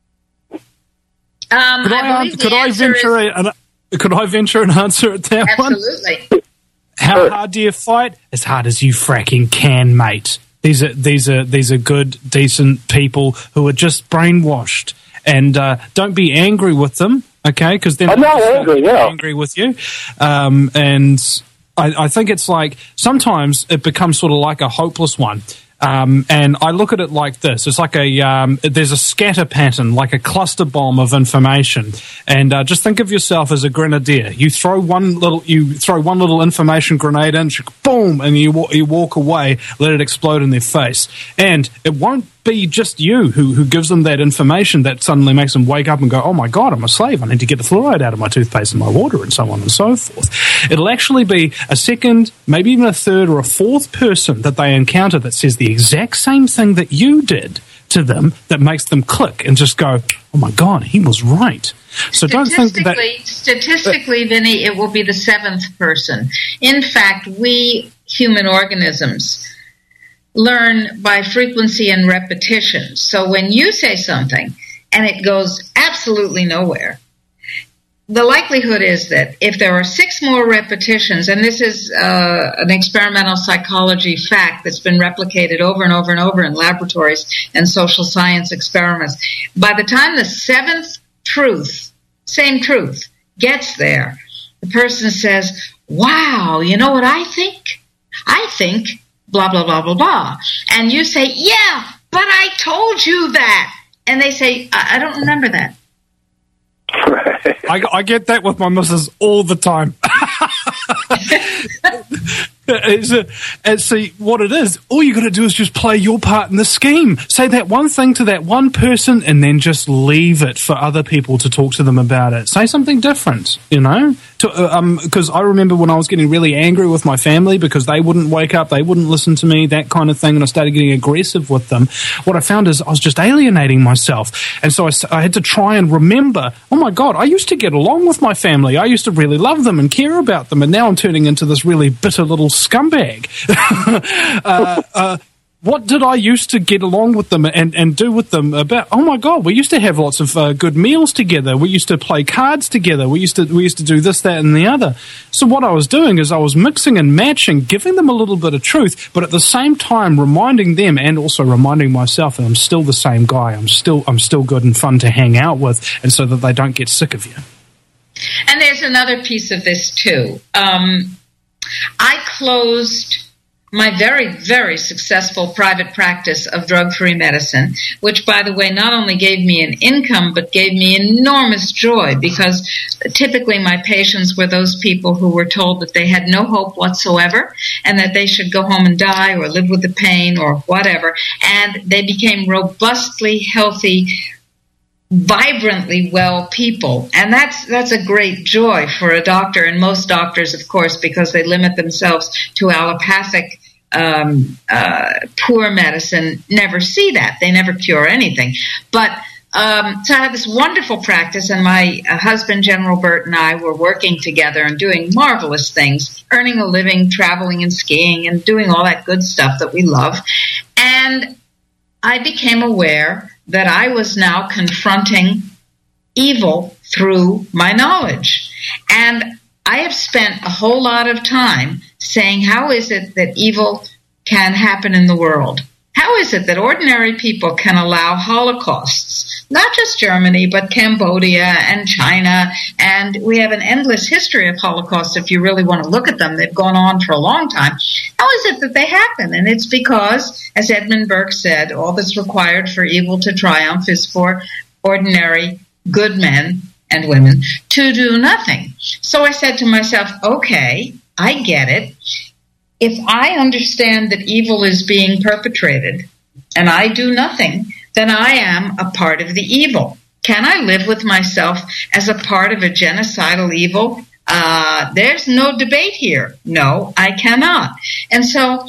Um, could I, I, could I venture is, an, could I venture an answer at that absolutely. one? How Sure. hard do you fight? As hard as you fracking can, mate. These are these are these are good, decent people who are just brainwashed, and uh, don't be angry with them, okay? Because they're I'm not angry. Yeah, angry with you, um, and. I, I think it's like sometimes it becomes sort of like a hopeless one. Um, and I look at it like this. It's like a, um, there's a scatter pattern, like a cluster bomb of information. And uh, just think of yourself as a grenadier. You throw one little, you throw one little information grenade in, boom, and you, you walk away, let it explode in their face. And it won't be just you who, who gives them that information that suddenly makes them wake up and go, oh my God, I'm a slave. I need to get the fluoride out of my toothpaste and my water and so on and so forth. it'll actually be a second, maybe even a third or a fourth person that they encounter that says the exact same thing that you did to them that makes them click and just go, oh my God, he was right. So don't think that... Statistically, uh, Vinny, it will be the seventh person. In fact, we human organisms learn by frequency and repetition. So when you say something and it goes absolutely nowhere, the likelihood is that if there are six more repetitions, and this is uh, an experimental psychology fact that's been replicated over and over and over in laboratories and social science experiments, by the time the seventh truth, same truth, gets there, the person says, wow, you know what I think? I think blah, blah, blah, blah, blah. And you say, yeah, but I told you that. And they say, I, I don't remember that. I, I get that with my missus all the time. it's a, and see, what it is, all you got to do is just play your part in the scheme. Say that one thing to that one person and then just leave it for other people to talk to them about it. Say something different, you know? To, uh, um, because I remember when I was getting really angry with my family because they wouldn't wake up, they wouldn't listen to me, that kind of thing, and I started getting aggressive with them. What I found is I was just alienating myself. And so I, I had to try and remember, oh my God, I used to get along with my family. I used to really love them and care about them, and now I'm turning into this really bitter little scumbag. uh, uh, what did I used to get along with them and, and do with them about? Oh my God, we used to have lots of uh, good meals together. We used to play cards together. We used to we used to do this, that, and the other. So what I was doing is I was mixing and matching, giving them a little bit of truth, but at the same time reminding them and also reminding myself that I'm still the same guy. I'm still I'm still good and fun to hang out with, and so that they don't get sick of you. And there's another piece of this too. Um, I closed my very, very successful private practice of drug-free medicine, which, by the way, not only gave me an income, but gave me enormous joy, because typically my patients were those people who were told that they had no hope whatsoever and that they should go home and die or live with the pain or whatever. And they became robustly healthy, vibrantly well people, and that's that's a great joy for a doctor. And most doctors, of course, because they limit themselves to allopathic um, uh, poor medicine, never see that. They never cure anything. But um, so I had this wonderful practice, and my uh, husband, General Burt, and I were working together and doing marvelous things, earning a living, traveling and skiing, and doing all that good stuff that we love. And I became aware that I was now confronting evil through my knowledge. And I have spent a whole lot of time saying, how is it that evil can happen in the world? How is it that ordinary people can allow holocausts? Not just Germany, but Cambodia and China. And we have an endless history of holocausts if you really want to look at them. They've gone on for a long time. How is it that they happen? And it's because, as Edmund Burke said, all that's required for evil to triumph is for ordinary good men and women to do nothing. So I said to myself, okay, I get it. If I understand that evil is being perpetrated and I do nothing, then I am a part of the evil. Can I live with myself as a part of a genocidal evil? Uh, there's no debate here. No, I cannot. And so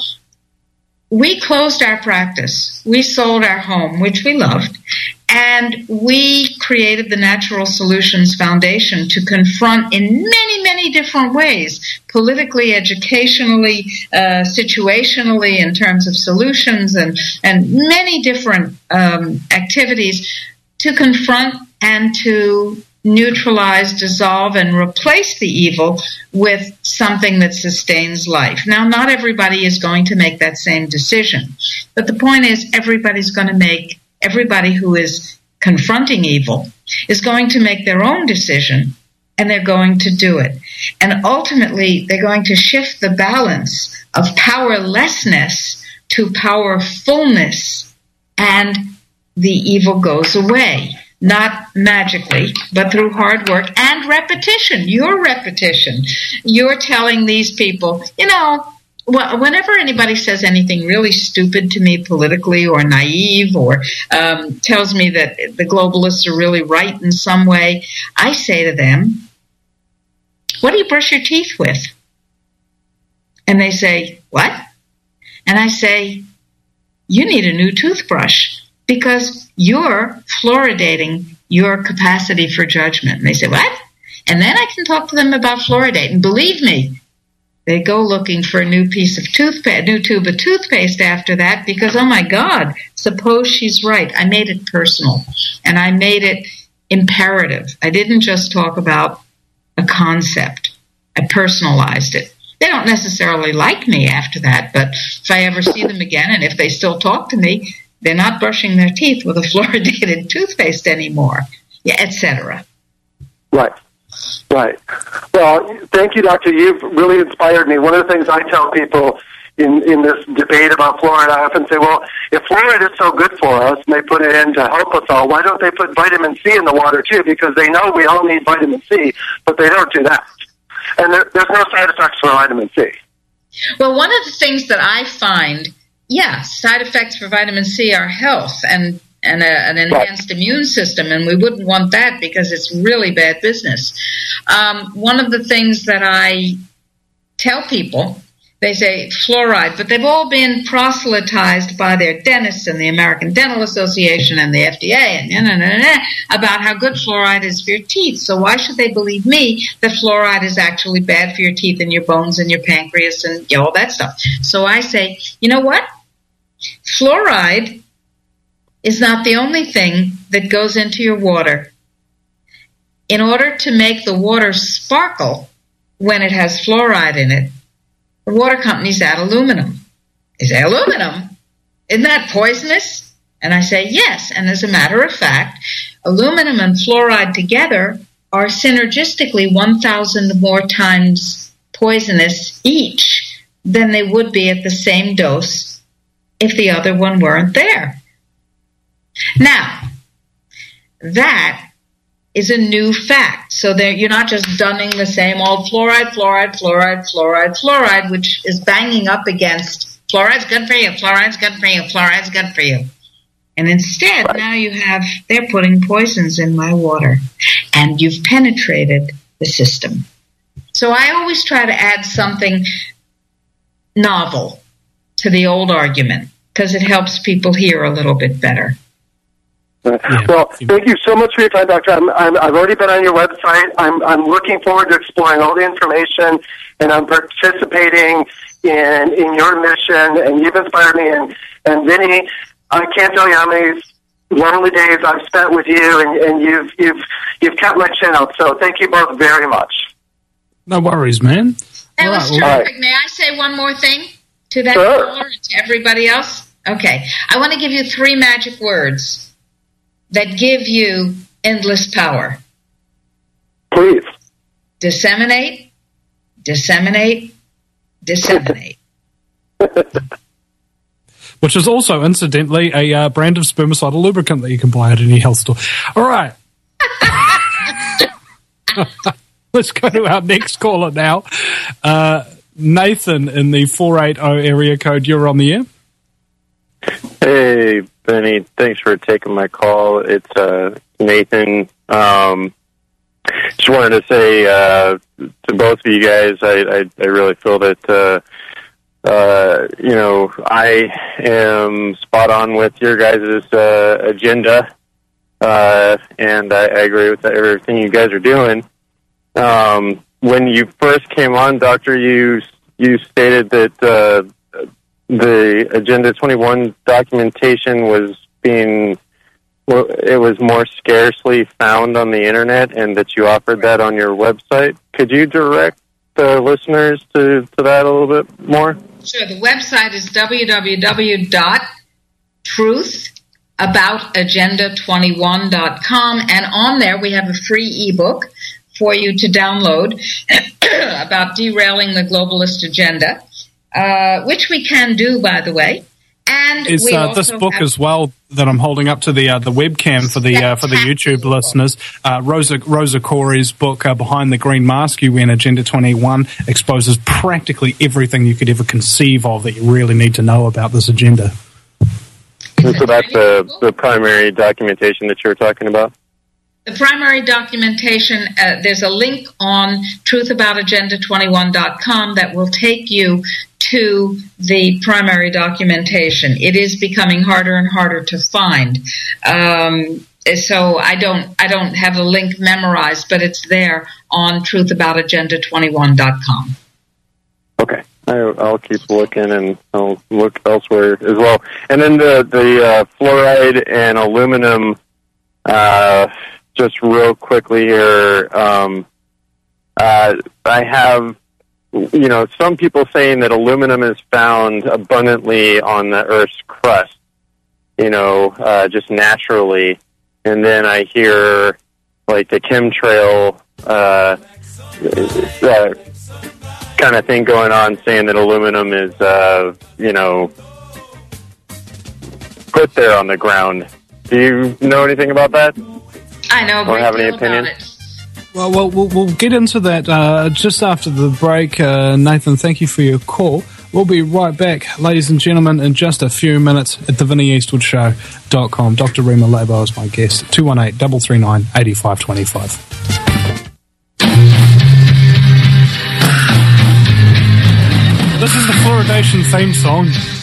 we closed our practice. We sold our home, which we loved, and we created the Natural Solutions Foundation to confront in many, many different ways, politically, educationally, uh, situationally, in terms of solutions, and, and many different um, activities to confront and to neutralize, dissolve, and replace the evil with something that sustains life. Now, not everybody is going to make that same decision, but the point is everybody's going to make, everybody who is confronting evil is going to make their own decision, and they're going to do it. And ultimately, they're going to shift the balance of powerlessness to powerfulness, and the evil goes away. Not magically, but through hard work and repetition. Your repetition. You're telling these people, you know, whenever anybody says anything really stupid to me politically or naive or um, tells me that the globalists are really right in some way, I say to them, what do you brush your teeth with? And they say, what? And I say, you need a new toothbrush because you're fluoridating your capacity for judgment. And they say, what? And then I can talk to them about fluoridate. And believe me, they go looking for a new piece of toothpaste, new tube of toothpaste after that because, oh my God, suppose she's right. I made it personal and I made it imperative. I didn't just talk about a concept. I personalized it. They don't necessarily like me after that, but if I ever see them again and if they still talk to me, they're not brushing their teeth with a fluoridated toothpaste anymore, yeah, et cetera. Right. Right. Well, thank you, Doctor. You've really inspired me. One of the things I tell people in, in this debate about fluoride, I often say, well, if fluoride is so good for us and they put it in to help us all, why don't they put vitamin C in the water too? Because they know we all need vitamin C, but they don't do that. And there, there's no side effects for vitamin C. Well, one of the things that I find, yeah, side effects for vitamin C are health and and a, an enhanced right. immune system, and we wouldn't want that because it's really bad business. Um, one of the things that I tell people, they say fluoride, but they've all been proselytized by their dentists and the American Dental Association and the F D A and nah, nah, nah, nah, about how good fluoride is for your teeth. So why should they believe me that fluoride is actually bad for your teeth and your bones and your pancreas and you know, all that stuff? So I say, you know what? Fluoride is not the only thing that goes into your water. In order to make the water sparkle when it has fluoride in it, the water companies add aluminum. They say, aluminum? Isn't that poisonous? And I say, yes. And as a matter of fact, aluminum and fluoride together are synergistically one thousand more times poisonous each than they would be at the same dose if the other one weren't there. Now, that is a new fact. So there, you're not just dunning the same old fluoride, fluoride, fluoride, fluoride, fluoride, which is banging up against fluoride's good for you, fluoride's good for you, fluoride's good for you. And instead, now you have, they're putting poisons in my water, and you've penetrated the system. So I always try to add something novel to the old argument because it helps people hear a little bit better. Yeah. Well, thank you so much for your time, Doctor. I'm, I'm, I've already been on your website. I'm, I'm looking forward to exploring all the information, and I'm participating in in your mission, and you've inspired me. And, and Vinny, I can't tell you how many lonely days I've spent with you, and, and you've, you've, you've kept my chin up. So thank you both very much. No worries, man. That was terrific. Right. May I say one more thing to that sure. caller and to everybody else? Okay. I want to give you three magic words that give you endless power. Please. Disseminate, disseminate, disseminate. Which is also, incidentally, a uh, brand of spermicidal lubricant that you can buy at any health store. All right. Let's go to our next caller now. Uh, Nathan in the four eighty area code. You're on the air. Hey, Benny. Thanks for taking my call. It's uh, Nathan. Um, just wanted to say uh, to both of you guys, I, I, I really feel that, uh, uh, you know, I am spot on with your guys' uh, agenda, uh, and I, I agree with everything you guys are doing. Um, when you first came on, Doctor, you you stated that uh, the Agenda twenty-one documentation was being, well, it was more scarcely found on the internet, and that you offered that on your website. Could you direct the listeners to, to that a little bit more? Sure. The website is w w w dot truth about agenda twenty-one dot com, and on there we have a free ebook for you to download about derailing the globalist agenda, uh, which we can do, by the way. And is we uh, also this book have- as well that I'm holding up to the uh, the webcam for the uh, for the YouTube listeners? Uh, Rosa Rosa Corey's book, uh, Behind the Green Mask You Win, Agenda twenty-one, exposes practically everything you could ever conceive of that you really need to know about this agenda. And so that's the the primary documentation that you were talking about. The primary documentation, uh, there's a link on truth about agenda twenty-one dot com that will take you to the primary documentation. It is becoming harder and harder to find. Um, so I don't I don't have the link memorized, but it's there on truth about agenda twenty-one dot com. Okay. I, I'll keep looking, and I'll look elsewhere as well. And then the, the uh, fluoride and aluminum, uh, just real quickly here, um, uh, I have, you know, some people saying that aluminum is found abundantly on the Earth's crust, you know, uh, just naturally. And then I hear, like, the chemtrail uh, uh, kind of thing going on, saying that aluminum is, uh, you know, put there on the ground. Do you know anything about that? I know. Or have any opinion? Well, well, we'll we'll get into that uh, just after the break. Uh, Nathan, thank you for your call. We'll be right back, ladies and gentlemen, in just a few minutes at the Vinnie Eastwood Show dot com. Doctor Rima Labo is my guest. two one eight, three three nine, eight five two five. This is the fluoridation theme song.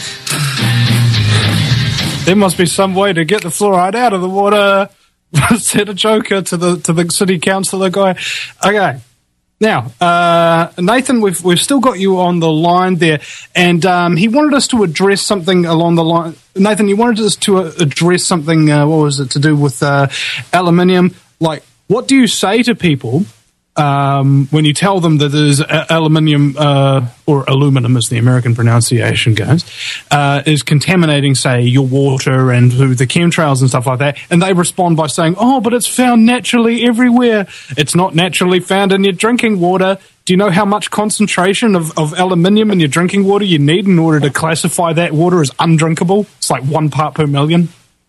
There must be some way to get the fluoride out of the water. Said a joker to the to the city councillor guy. Okay, now uh, Nathan, we've we've still got you on the line there, and um, he wanted us to address something along the line. Nathan, you wanted us to uh, address something. Uh, what was it to do with uh, aluminium? Like, what do you say to people um, when you tell them that there's a- aluminium uh, or aluminum, as the American pronunciation goes, uh, is contaminating, say, your water and the chemtrails and stuff like that, and they respond by saying, "Oh, but it's found naturally everywhere." It's not naturally found in your drinking water. Do you know how much concentration of, of aluminium in your drinking water you need in order to classify that water as undrinkable? It's like one part per million.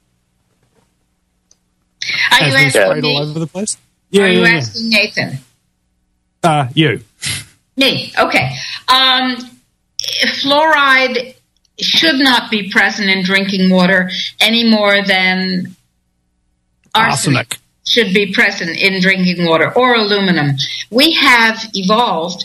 Are you asking me? All over the place. Yeah, Are you yeah, yeah. asking Nathan? Uh, you. Me. Okay. Um, fluoride should not be present in drinking water any more than arsenic, Arsenic. should be present in drinking water, or aluminum. We have evolved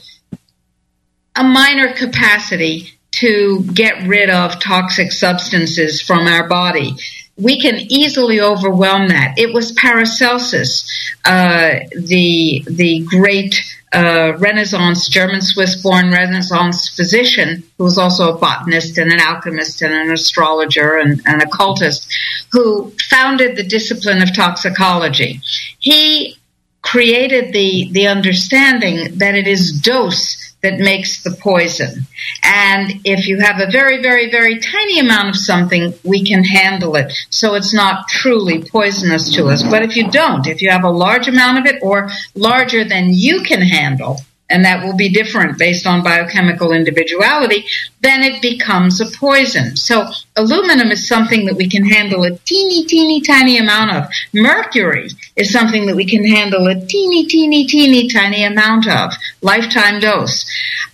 a minor capacity to get rid of toxic substances from our body. We can easily overwhelm that. It was Paracelsus, uh, the the great uh, Renaissance, German Swiss-born Renaissance physician, who was also a botanist and an alchemist and an astrologer and an occultist, who founded the discipline of toxicology. He created the the understanding that it is dose that makes the poison. And if you have a very, very, very tiny amount of something, we can handle it. So it's not truly poisonous to us. But if you don't, if you have a large amount of it or larger than you can handle, and that will be different based on biochemical individuality, then it becomes a poison. So aluminum is something that we can handle a teeny, teeny, tiny amount of. Mercury is something that we can handle a teeny, teeny, teeny, tiny amount of. Lifetime dose.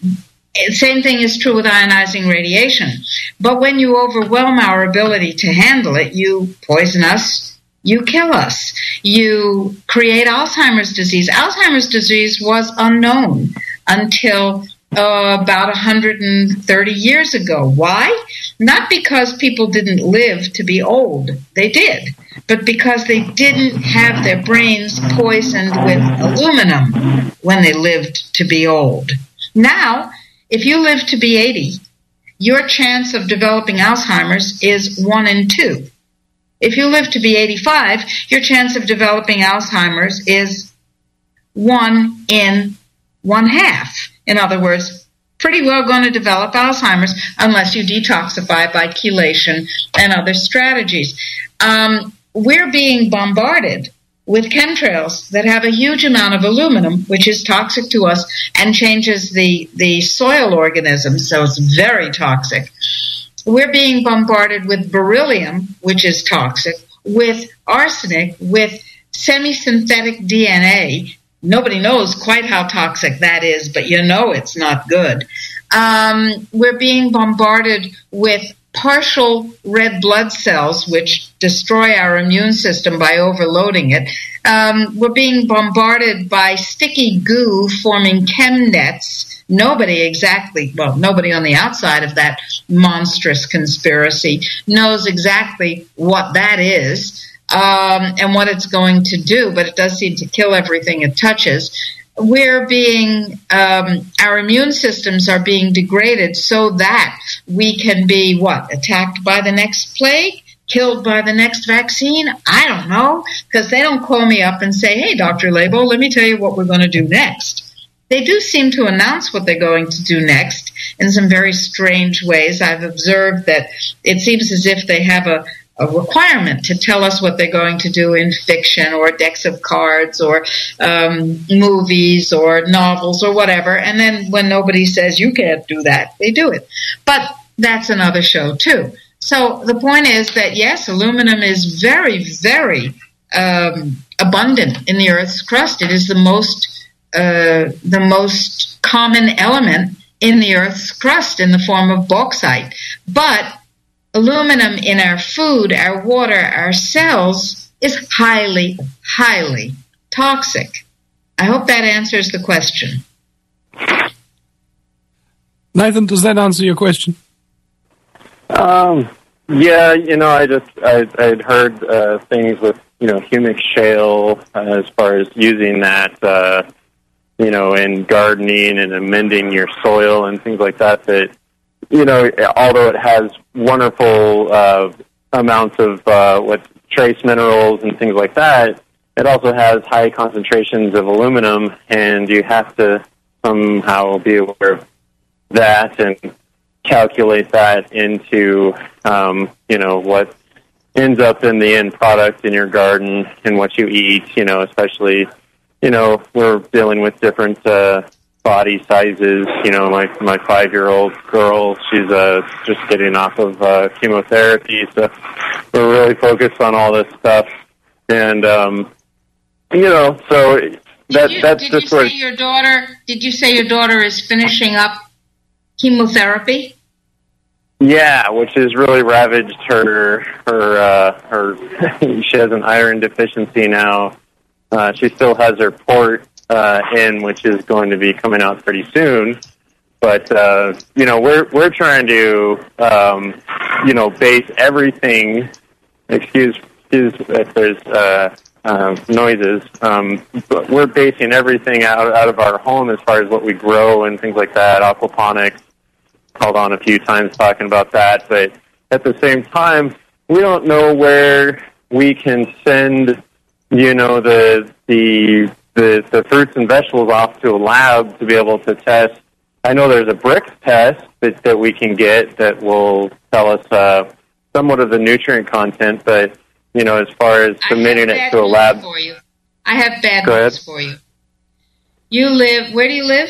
Same thing is true with ionizing radiation. But when you overwhelm our ability to handle it, you poison us. You kill us. You create Alzheimer's disease. Alzheimer's disease was unknown until uh, about one hundred thirty years ago. Why? Not because people didn't live to be old. They did. But because they didn't have their brains poisoned with aluminum when they lived to be old. Now, if you live to be eighty, your chance of developing Alzheimer's is one in two. If you live to be eighty-five, your chance of developing Alzheimer's is one in one half. In other words, pretty well going to develop Alzheimer's unless you detoxify by chelation and other strategies. Um, we're being bombarded with chemtrails that have a huge amount of aluminum, which is toxic to us and changes the, the soil organisms, so it's very toxic. We're being bombarded with beryllium, which is toxic, with arsenic, with semi-synthetic D N A. Nobody knows quite how toxic that is, but you know it's not good. Um, we're being bombarded with partial red blood cells, which destroy our immune system by overloading it. Um, we're being bombarded by sticky goo forming chem nets. Nobody exactly, well, nobody on the outside of that monstrous conspiracy knows exactly what that is um, and what it's going to do, but it does seem to kill everything it touches. We're being, um, our immune systems are being degraded so that we can be, what, attacked by the next plague? Killed by the next vaccine? I don't know, because they don't call me up and say, hey, Doctor Labo, let me tell you what we're going to do next. They do seem to announce what they're going to do next in some very strange ways. I've observed that it seems as if they have a, a requirement to tell us what they're going to do in fiction or decks of cards or um, movies or novels or whatever. And then when nobody says you can't do that, they do it. But that's another show, too. So the point is that, yes, aluminum is very, very um, abundant in the Earth's crust. It is the most uh, the most common element in the Earth's crust in the form of bauxite. But aluminum in our food, our water, our cells is highly, highly toxic. I hope that answers the question. Nathan, does that answer your question? Um, yeah, you know, I just, I, I'd heard uh, things with, you know, humic shale uh, as far as using that, uh, you know, in gardening and amending your soil and things like that, that, you know, although it has wonderful uh, amounts of uh, what trace minerals and things like that, it also has high concentrations of aluminum, and you have to somehow be aware of that and calculate that into, um, you know, what ends up in the end product in your garden and what you eat, you know, especially, you know, we're dealing with different uh, body sizes. You know, my my five-year-old girl, she's uh, just getting off of uh, chemotherapy, so we're really focused on all this stuff. And, um, you know, so that, you, that's did just you sort say your daughter, did you say your daughter is finishing up chemotherapy? Yeah, which has really ravaged her. Her, uh, her. She has an iron deficiency now. Uh, she still has her port uh, in, which is going to be coming out pretty soon. But uh, you know, we're we're trying to, um, you know, base everything. Excuse, excuse if there's uh, uh, noises. Um, but we're basing everything out out of our home as far as what we grow and things like that. Aquaponics. Called on a few times talking about that, but at the same time, we don't know where we can send, you know, the the the, the fruits and vegetables off to a lab to be able to test. I know there's a Brix test that, that we can get that will tell us uh, somewhat of the nutrient content, but, you know, as far as submitting it to a lab. For you. I have bad Go news ahead. for you. You live, where do you live?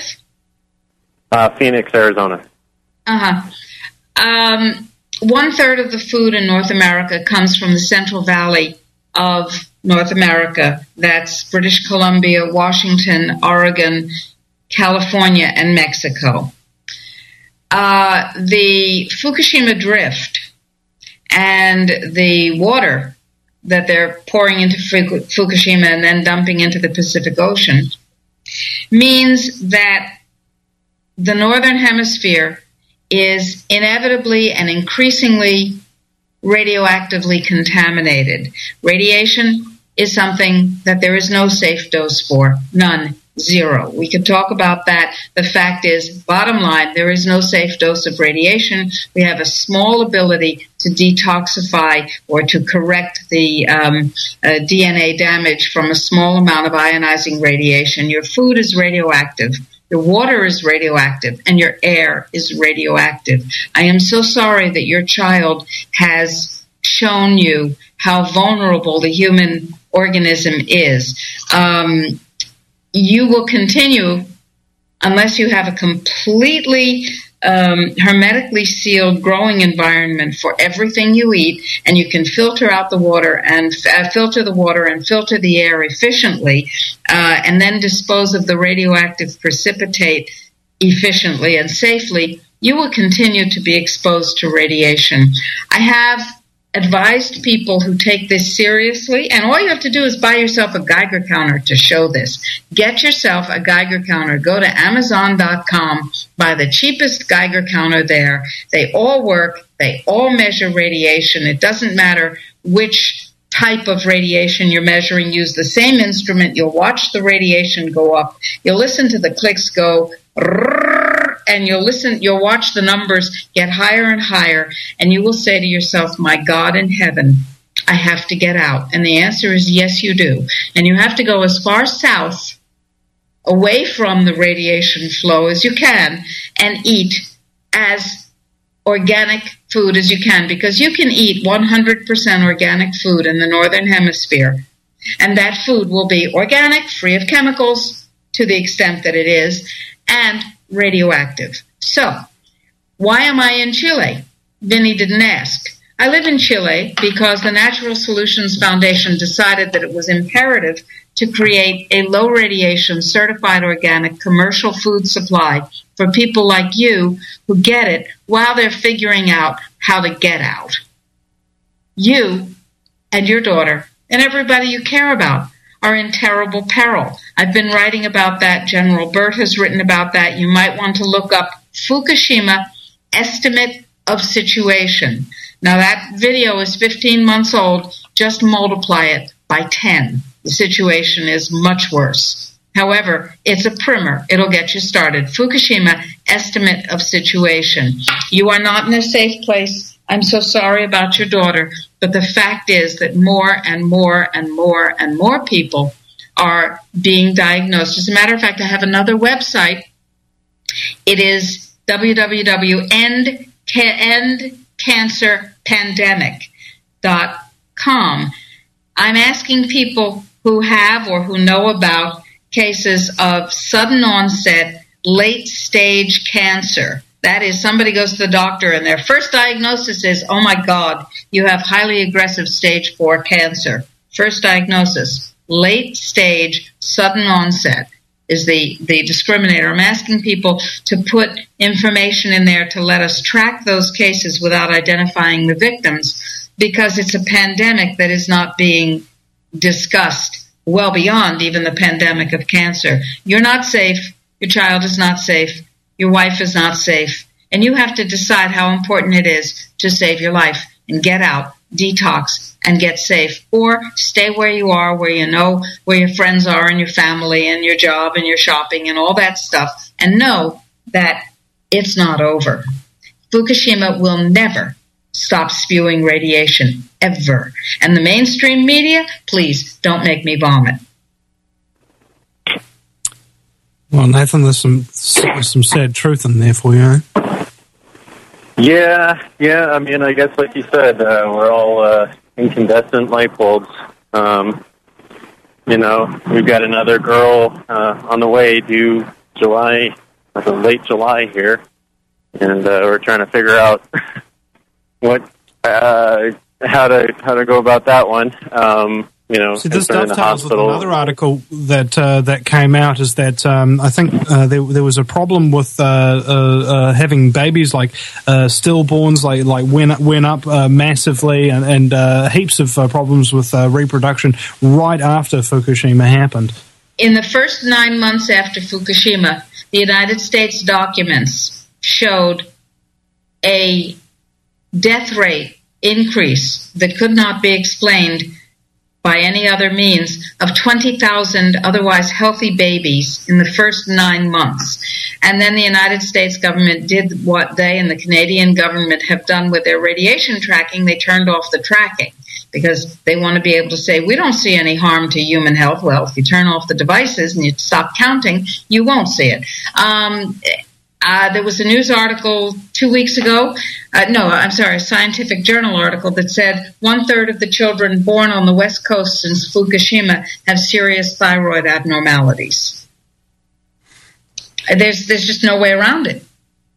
Uh, Phoenix, Arizona. Uh-huh. Um, one third of the food in North America comes from the Central Valley of North America. That's British Columbia, Washington, Oregon, California, and Mexico. Uh, the Fukushima drift and the water that they're pouring into Fukushima and then dumping into the Pacific Ocean means that the Northern Hemisphere is inevitably and increasingly radioactively contaminated. Radiation is something that there is no safe dose for. None. Zero. We could talk about that. The fact is, bottom line, there is no safe dose of radiation. We have a small ability to detoxify or to correct the um, uh, D N A damage from a small amount of ionizing radiation. Your food is radioactive. Your water is radioactive, and your air is radioactive. I am so sorry that your child has shown you how vulnerable the human organism is. Um, you will continue, unless you have a completely um, hermetically sealed growing environment for everything you eat, and you can filter out the water and uh, filter the water and filter the air efficiently, uh, and then dispose of the radioactive precipitate efficiently and safely, you will continue to be exposed to radiation. I have advised people who take this seriously, and all you have to do is buy yourself a Geiger counter to show this. Get yourself a Geiger counter. Go to Amazon dot com, buy the cheapest Geiger counter there. They all work. They all measure radiation. It doesn't matter which type of radiation you're measuring. Use the same instrument. You'll watch the radiation go up. You'll listen to the clicks go, and you'll listen, you'll watch the numbers get higher and higher, and you will say to yourself, my God in heaven, I have to get out. And the answer is yes, you do. And you have to go as far south, away from the radiation flow as you can, and eat as organic food as you can, because you can eat one hundred percent organic food in the Northern Hemisphere, and that food will be organic, free of chemicals, to the extent that it is, and radioactive. So, why am I in Chile? Vinny didn't ask. I live in Chile because the Natural Solutions Foundation decided that it was imperative to create a low radiation certified organic commercial food supply for people like you who get it while they're figuring out how to get out. You and your daughter and everybody you care about are in terrible peril. I've been writing about that. General Burt has written about that. You might want to look up Fukushima estimate of situation. Now that video is fifteen months old. Just multiply it by ten. The situation is much worse. However, it's a primer. It'll get you started. Fukushima estimate of situation. You are not in a safe place. I'm so sorry about your daughter, but the fact is that more and more and more and more people are being diagnosed. As a matter of fact, I have another website. It is w w w dot end cancer pandemic dot com. I'm asking people who have or who know about cases of sudden onset, late stage cancer. That is, somebody goes to the doctor and their first diagnosis is, oh my God, you have highly aggressive stage four cancer. First diagnosis, late stage, sudden onset is the, the discriminator. I'm asking people to put information in there to let us track those cases without identifying the victims, because it's a pandemic that is not being discussed well beyond even the pandemic of cancer. You're not safe. Your child is not safe. Your wife is not safe. And you have to decide how important it is to save your life and get out, detox, and get safe. Or stay where you are, where you know where your friends are and your family and your job and your shopping and all that stuff, and know that it's not over. Fukushima will never stop spewing radiation, ever. And the mainstream media, please don't make me vomit. Well, Nathan, there's some some sad truth in there for you, eh? Yeah, yeah. I mean, I guess like you said, uh, we're all uh, incandescent light bulbs. Um, you know, we've got another girl uh, on the way due July, uh, late July here, and uh, we're trying to figure out what uh, how to how to go about that one. Um, You know, See, this dovetails with another article that uh, that came out. Is that um, I think uh, there there was a problem with uh, uh, uh, having babies, like uh, stillborns, like like went went up uh, massively, and, and uh, heaps of uh, problems with uh, reproduction right after Fukushima happened. In the first nine months after Fukushima, the United States documents showed a death rate increase that could not be explained by any other means of twenty thousand otherwise healthy babies in the first nine months. And then the United States government did what they and the Canadian government have done with their radiation tracking. They turned off the tracking because they want to be able to say, we don't see any harm to human health. Well, if you turn off the devices and you stop counting, you won't see it. Um, Uh, there was a news article two weeks ago, uh, no, I'm sorry, a scientific journal article that said one-third of the children born on the West Coast since Fukushima have serious thyroid abnormalities. There's there's just no way around it.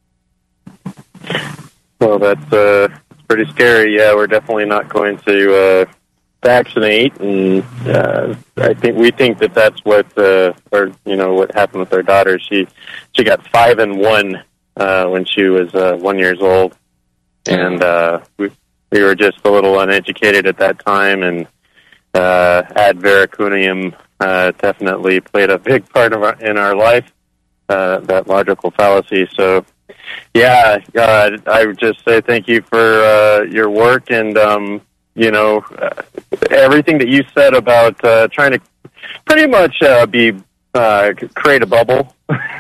Well, that's uh, pretty scary. Yeah, we're definitely not going to uh, vaccinate, and uh, I think we think that that's what, uh, or you know, what happened with our daughter. She she got five and one uh, when she was uh, one years old, and uh, we we were just a little uneducated at that time, and uh, advaricunium uh, definitely played a big part of our, in our life. Uh, that logical fallacy. So, yeah, uh, I would just say thank you for uh, your work, and um, you know, uh, everything that you said about uh, trying to pretty much uh, be uh, create a bubble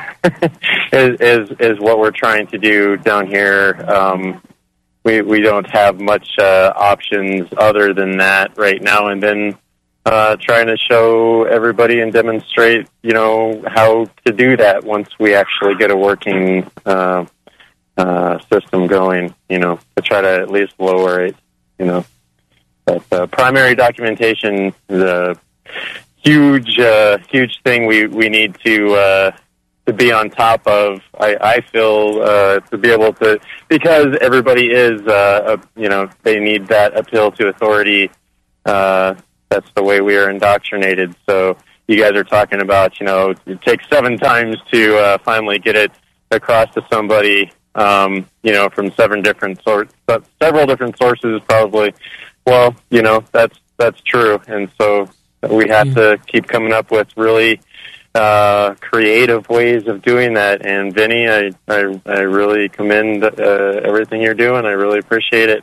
is, is is what we're trying to do down here. Um, we we don't have much uh, options other than that right now, and then uh, trying to show everybody and demonstrate, you know, how to do that once we actually get a working uh, uh, system going. You know, to try to at least lower it. You know, but uh, primary documentation is a huge, uh, huge thing we we need to. Uh, to be on top of, I, I feel, uh, to be able to, because everybody is, uh, a, you know, they need that appeal to authority. Uh, that's the way we are indoctrinated. So you guys are talking about, you know, it takes seven times to uh, finally get it across to somebody, um, you know, from seven different sorts, several different sources probably. Well, you know, that's, that's true. And so we have yeah. to keep coming up with really uh creative ways of doing that. And Vinny, I I, I really commend uh, everything you're doing. I really appreciate it.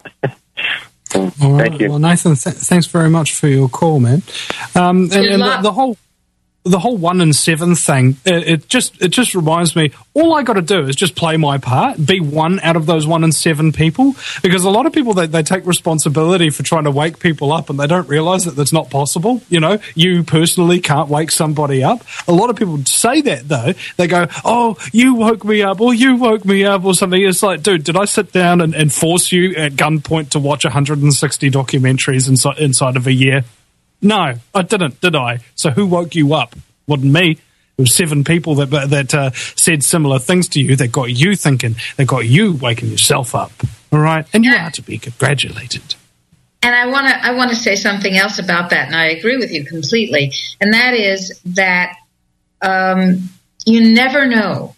So, All right. Thank you. Well, Nathan, th- thanks very much for your call, man. Um, and and the, the whole the whole one and seven thing, it, it just it just reminds me, all I got to do is just play my part, be one out of those one and seven people, because a lot of people, they, they take responsibility for trying to wake people up, and they don't realize that that's not possible. You know, you personally can't wake somebody up. A lot of people say that, though. They go, oh, you woke me up, or you woke me up, or something. It's like, dude, did I sit down and, and force you at gunpoint to watch one hundred sixty documentaries inside, inside of a year? No, I didn't, did I? So who woke you up? Wasn't me. It was seven people that that uh, said similar things to you that got you thinking, that got you waking yourself up. All right? And you are to be congratulated. And I want to I want to say something else about that, and I agree with you completely. And that is that um, you never know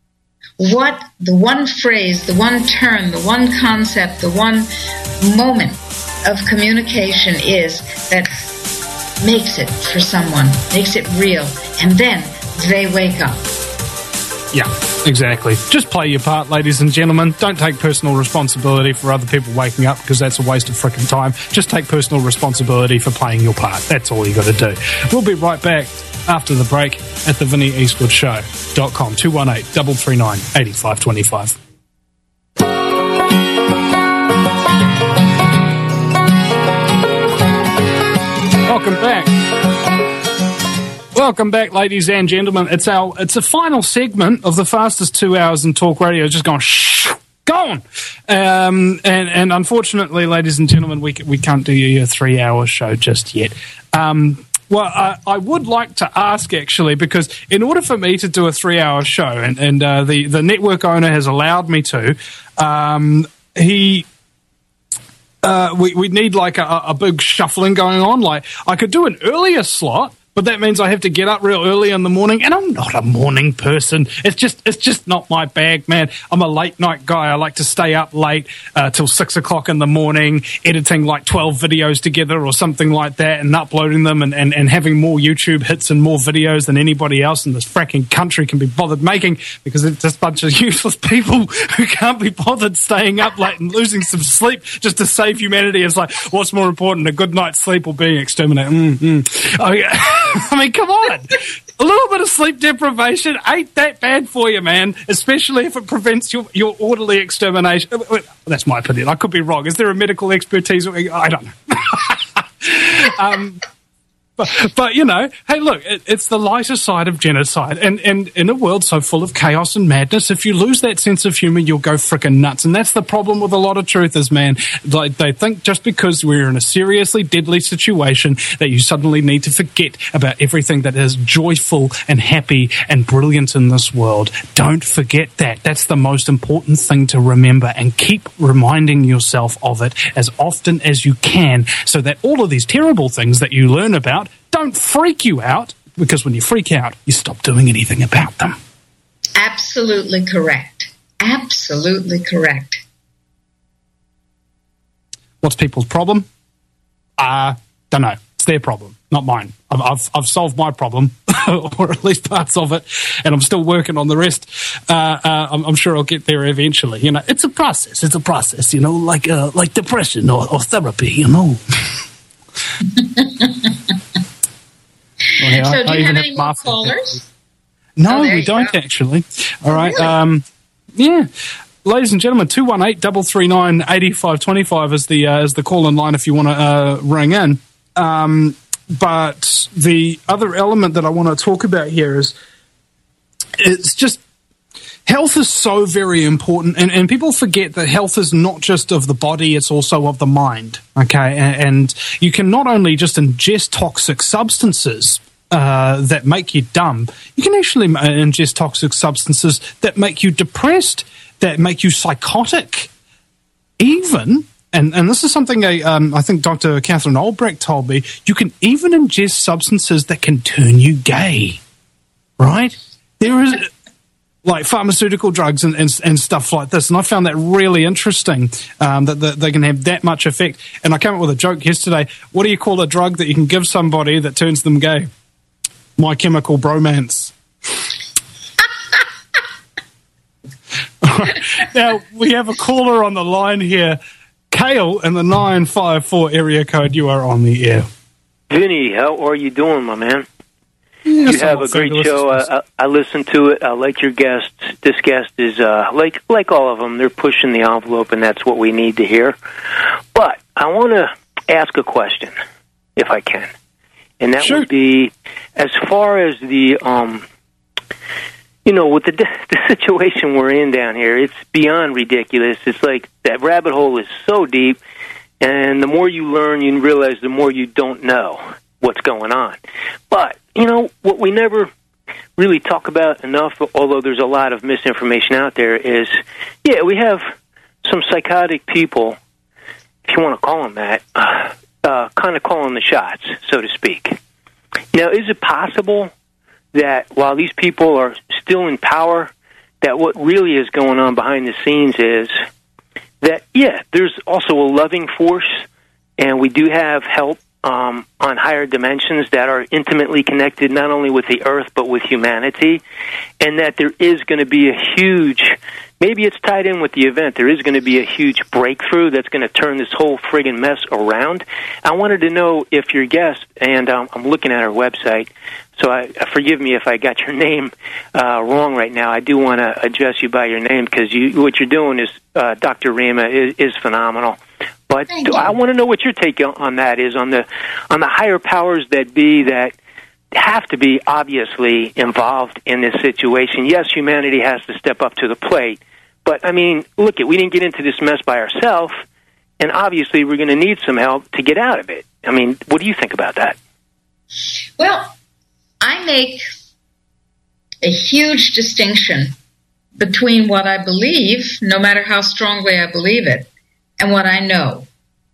what the one phrase, the one turn, the one concept, the one moment of communication is that makes it for someone, makes it real, and then they wake up. Yeah, exactly. Just play your part, ladies and gentlemen. Don't take personal responsibility for other people waking up, because that's a waste of frickin' time. Just take personal responsibility for playing your part. That's all you got to do. We'll be right back after the break at the Vinny Eastwood Show dot com, two one eight, three three nine, eight five two five. Welcome back. Welcome back, ladies and gentlemen. It's our it's a final segment of the fastest two hours in talk radio. Just gone shh, gone. Um, and and unfortunately, ladies and gentlemen, we we can't do a three hour show just yet. Um, well, I, I would like to ask, actually, because in order for me to do a three hour show, and and uh, the the network owner has allowed me to, um, he. Uh, we, we need like a, a big shuffling going on. Like, I could do an earlier slot, but that means I have to get up real early in the morning, and I'm not a morning person. It's just it's just not my bag, man. I'm a late night guy. I like to stay up late uh, till six o'clock in the morning, editing like twelve videos together or something like that, and uploading them, and, and, and having more YouTube hits and more videos than anybody else in this fracking country can be bothered making, because it's just a bunch of useless people who can't be bothered staying up late and losing some sleep just to save humanity. It's like, what's more important, a good night's sleep or being exterminated? Mm-hmm. Oh, yeah. I mean, come on. A little bit of sleep deprivation ain't that bad for you, man, especially if it prevents your, your orderly extermination. That's my opinion. I could be wrong. Is there a medical expertise? I don't know. um, but, but, you know, hey, look, it, it's the lighter side of genocide. And, and in a world so full of chaos and madness, if you lose that sense of humor, you'll go frickin' nuts. And that's the problem with a lot of truthers, man. Like, they think just because we're in a seriously deadly situation that you suddenly need to forget about everything that is joyful and happy and brilliant in this world. Don't forget that. That's the most important thing to remember, and keep reminding yourself of it as often as you can, so that all of these terrible things that you learn about don't freak you out, because when you freak out, you stop doing anything about them. Absolutely correct. Absolutely correct. What's people's problem? Uh, don't know. It's their problem, not mine. I've, I've, I've solved my problem, or at least parts of it, and I'm still working on the rest. Uh, uh, I'm, I'm sure I'll get there eventually. You know, it's a process. It's a process. You know, like uh, like depression or, or therapy. You know. Well, yeah, so, I, do I you have even any have more callers? No, oh, we don't go. actually. All oh, right. Really? Um, yeah. Ladies and gentlemen, two one eight, three three nine, eight five two five is the uh, is the call-in line if you want to uh, ring in. Um, but the other element that I want to talk about here is it's just health is so very important, and, and people forget that health is not just of the body, it's also of the mind, okay? And, and you can not only just ingest toxic substances uh, that make you dumb, you can actually ingest toxic substances that make you depressed, that make you psychotic, even, and, and this is something I, um, I think Doctor Catherine Albrecht told me, you can even ingest substances that can turn you gay, right? There is... like pharmaceutical drugs and, and, and stuff like this. And I found that really interesting, um, that, that they can have that much effect. And I came up with a joke yesterday. What do you call a drug that you can give somebody that turns them gay? My Chemical Bromance. Right. Now, we have a caller on the line here. Kale in the nine five four area code. You are on the air. Vinny, how are you doing, my man? Yeah, you have a great show. I, I, I listen to it. I like your guests. This guest is uh, like like all of them. They're pushing the envelope, and that's what we need to hear. But I want to ask a question, if I can, and that sure. would be as far as the um, you know, with the the situation we're in down here. It's beyond ridiculous. It's like that rabbit hole is so deep, and the more you learn, you realize the more you don't know what's going on. But you know, what we never really talk about enough, although there's a lot of misinformation out there, is, yeah, we have some psychotic people, if you want to call them that, uh, uh, kind of calling the shots, so to speak. Now, is it possible that while these people are still in power, that what really is going on behind the scenes is that, yeah, there's also a loving force, and we do have help Um, on higher dimensions that are intimately connected not only with the earth but with humanity, and that there is going to be a huge, maybe it's tied in with the event, there is going to be a huge breakthrough that's going to turn this whole friggin' mess around. I wanted to know if your guest, and um, I'm looking at her website, so I, uh, forgive me if I got your name uh, wrong right now. I do want to address you by your name because you, what you're doing is, uh, Doctor Rima, is, is phenomenal. But I want to know what your take on that is, on the on the higher powers that be that have to be obviously involved in this situation. Yes, humanity has to step up to the plate, but I mean, look, it we didn't get into this mess by ourselves, and obviously we're going to need some help to get out of it. I mean, what do you think about that? Well, I make a huge distinction between what I believe, no matter how strongly I believe it, and what I know.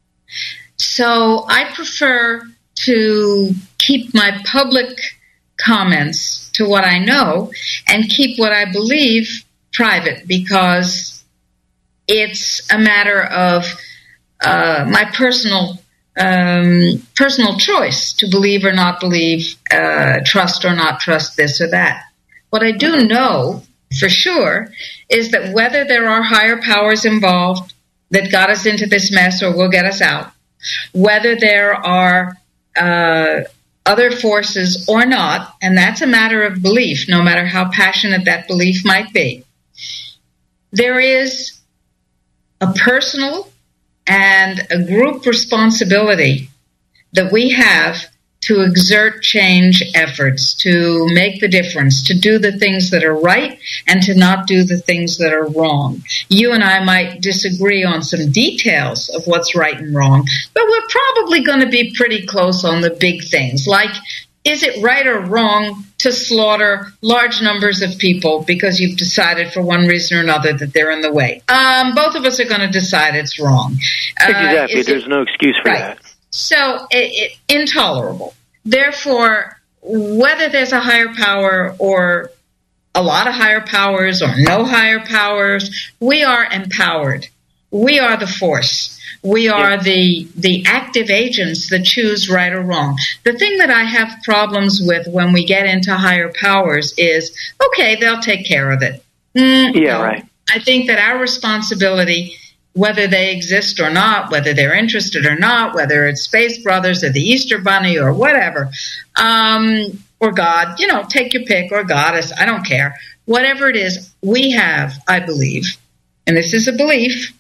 So I prefer to keep my public comments to what I know and keep what I believe private, because it's a matter of uh, my personal um, personal choice to believe or not believe, uh, trust or not trust this or that. What I do know for sure is that whether there are higher powers involved that got us into this mess or will get us out, whether there are uh, other forces or not, and that's a matter of belief, no matter how passionate that belief might be, there is a personal and a group responsibility that we have to exert change efforts, to make the difference, to do the things that are right and to not do the things that are wrong. You and I might disagree on some details of what's right and wrong, but we're probably going to be pretty close on the big things, like, is it right or wrong to slaughter large numbers of people because you've decided for one reason or another that they're in the way? Um, both of us are going to decide it's wrong. Exactly. Uh, There's it, no excuse for right. that. So, it, it, intolerable. Therefore, whether there's a higher power or a lot of higher powers or no higher powers. We are empowered. We are the force. We are yeah. the the active agents that choose right or wrong. The thing that I have problems with when we get into higher powers is, okay, they'll take care of it. Mm, yeah, no. right. I think that our responsibility, whether they exist or not, whether they're interested or not, whether it's Space Brothers or the Easter Bunny or whatever, um, or God, you know, take your pick, or Goddess, I don't care. Whatever it is, we have, I believe, and this is a belief,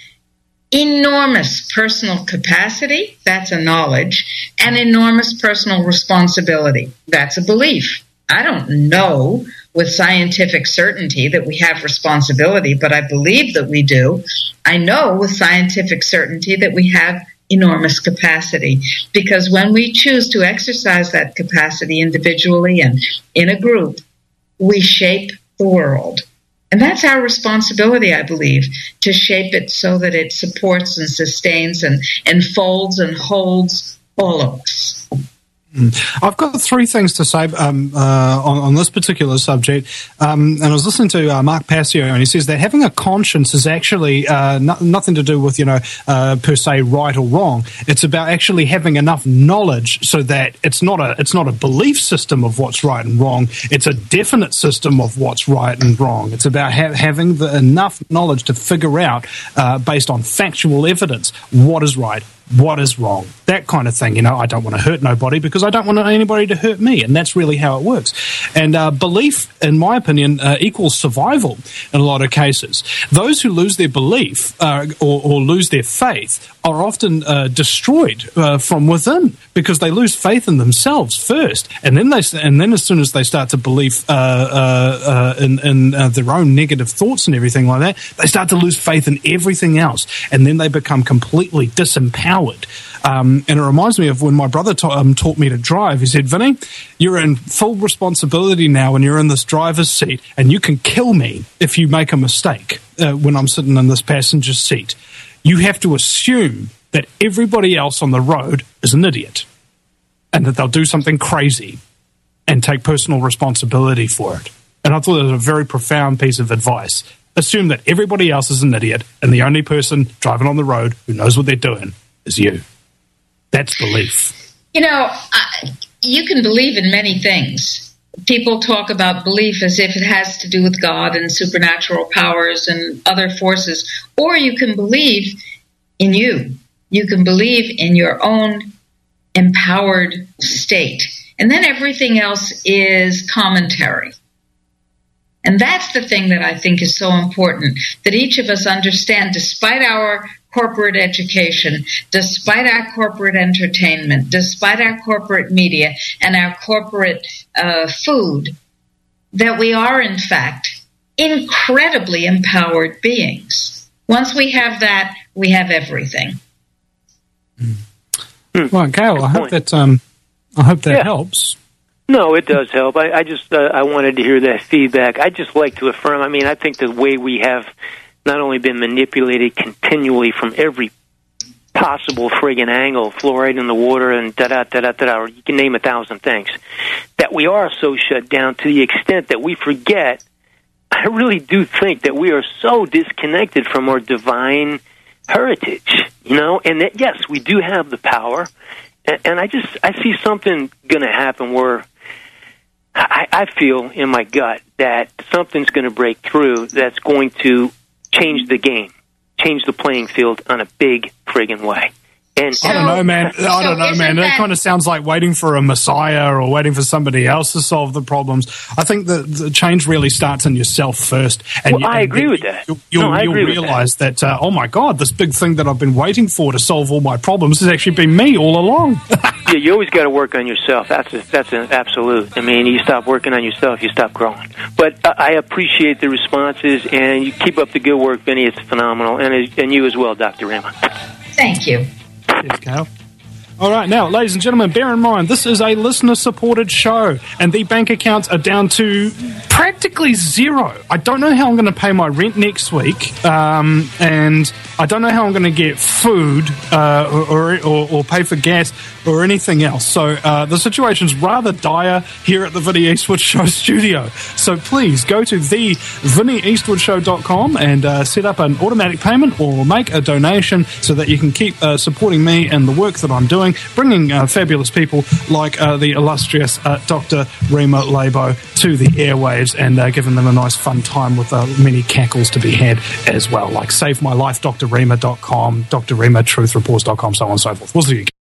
enormous personal capacity, that's a knowledge, and enormous personal responsibility, that's a belief. I don't know with scientific certainty that we have responsibility, but I believe that we do. I know with scientific certainty that we have enormous capacity, because when we choose to exercise that capacity individually and in a group, we shape the world. And that's our responsibility, I believe, to shape it so that it supports and sustains and enfolds and holds all of us. I've got three things to say um, uh, on, on this particular subject. Um, and I was listening to uh, Mark Passio, and he says that having a conscience is actually uh, no, nothing to do with, you know, uh, per se right or wrong. It's about actually having enough knowledge so that it's not a it's not a belief system of what's right and wrong. It's a definite system of what's right and wrong. It's about ha- having the enough knowledge to figure out, uh, based on factual evidence, what is right, what is wrong, that kind of thing. You know, I don't want to hurt nobody because I don't want anybody to hurt me, and that's really how it works. And uh, belief, in my opinion, uh, equals survival in a lot of cases. Those who lose their belief uh, or, or lose their faith are often uh, destroyed uh, from within, because they lose faith in themselves first, and then they and then as soon as they start to believe uh, uh, uh, in, in uh, their own negative thoughts and everything like that, they start to lose faith in everything else, and then they become completely disempowered. Um, and it reminds me of when my brother ta- um, taught me to drive. He said, Vinny, you're in full responsibility now when you're in this driver's seat, and you can kill me if you make a mistake uh, when I'm sitting in this passenger seat. You have to assume that everybody else on the road is an idiot and that they'll do something crazy and take personal responsibility for it. And I thought it was a very profound piece of advice. Assume that everybody else is an idiot, and the only person driving on the road who knows what they're doing is you. That's belief. You know, I, you can believe in many things. People talk about belief as if it has to do with God and supernatural powers and other forces. Or you can believe in you. You can believe in your own empowered state. And then everything else is commentary. And that's the thing that I think is so important, that each of us understand, despite our corporate education, despite our corporate entertainment, despite our corporate media and our corporate uh, food, that we are, in fact, incredibly empowered beings. Once we have that, we have everything. Mm. Well, Gail, I hope that um, I hope that yeah. helps. No, it does help. I, I just uh, I wanted to hear that feedback. I just like to affirm. I mean, I think the way we have not only been manipulated continually from every possible friggin' angle, fluoride in the water and da-da, da-da, da-da, or you can name a thousand things, that we are so shut down to the extent that we forget. I really do think that we are so disconnected from our divine heritage, you know, and that, yes, we do have the power, and, and I just, I see something going to happen where I, I feel in my gut that something's going to break through that's going to change the game, change the playing field on a big friggin' way. And I don't know, man. I don't know, man. That kind of sounds like waiting for a messiah or waiting for somebody else to solve the problems. I think that the change really starts in yourself first. And well, you, I and agree with that. You'll, you'll, no, I you'll agree realize with that, that uh, oh my God, this big thing that I've been waiting for to solve all my problems has actually been me all along. Yeah, you always got to work on yourself. That's a, that's an absolute. I mean, you stop working on yourself, you stop growing. But uh, I appreciate the responses, and you keep up the good work, Vinny. It's phenomenal, and and you as well, Doctor Rama. Thank you. Yes, Carl. All right, now, ladies and gentlemen, bear in mind, this is a listener-supported show, and the bank accounts are down to practically practically zero. I don't know how I'm going to pay my rent next week, um, and I don't know how I'm going to get food uh, or, or, or pay for gas or anything else. So uh, the situation's rather dire here at the Vinnie Eastwood Show studio. So please go to the vinnie eastwood show dot com and uh, set up an automatic payment or make a donation so that you can keep uh, supporting me and the work that I'm doing, bringing uh, fabulous people like uh, the illustrious uh, Doctor Rima Labo to the airwaves and uh, giving them a nice fun time with uh, many cackles to be had as well, like Save My Life, D R Rima dot com, D R Rima Truth Reports dot com, so on and so forth. We'll see you.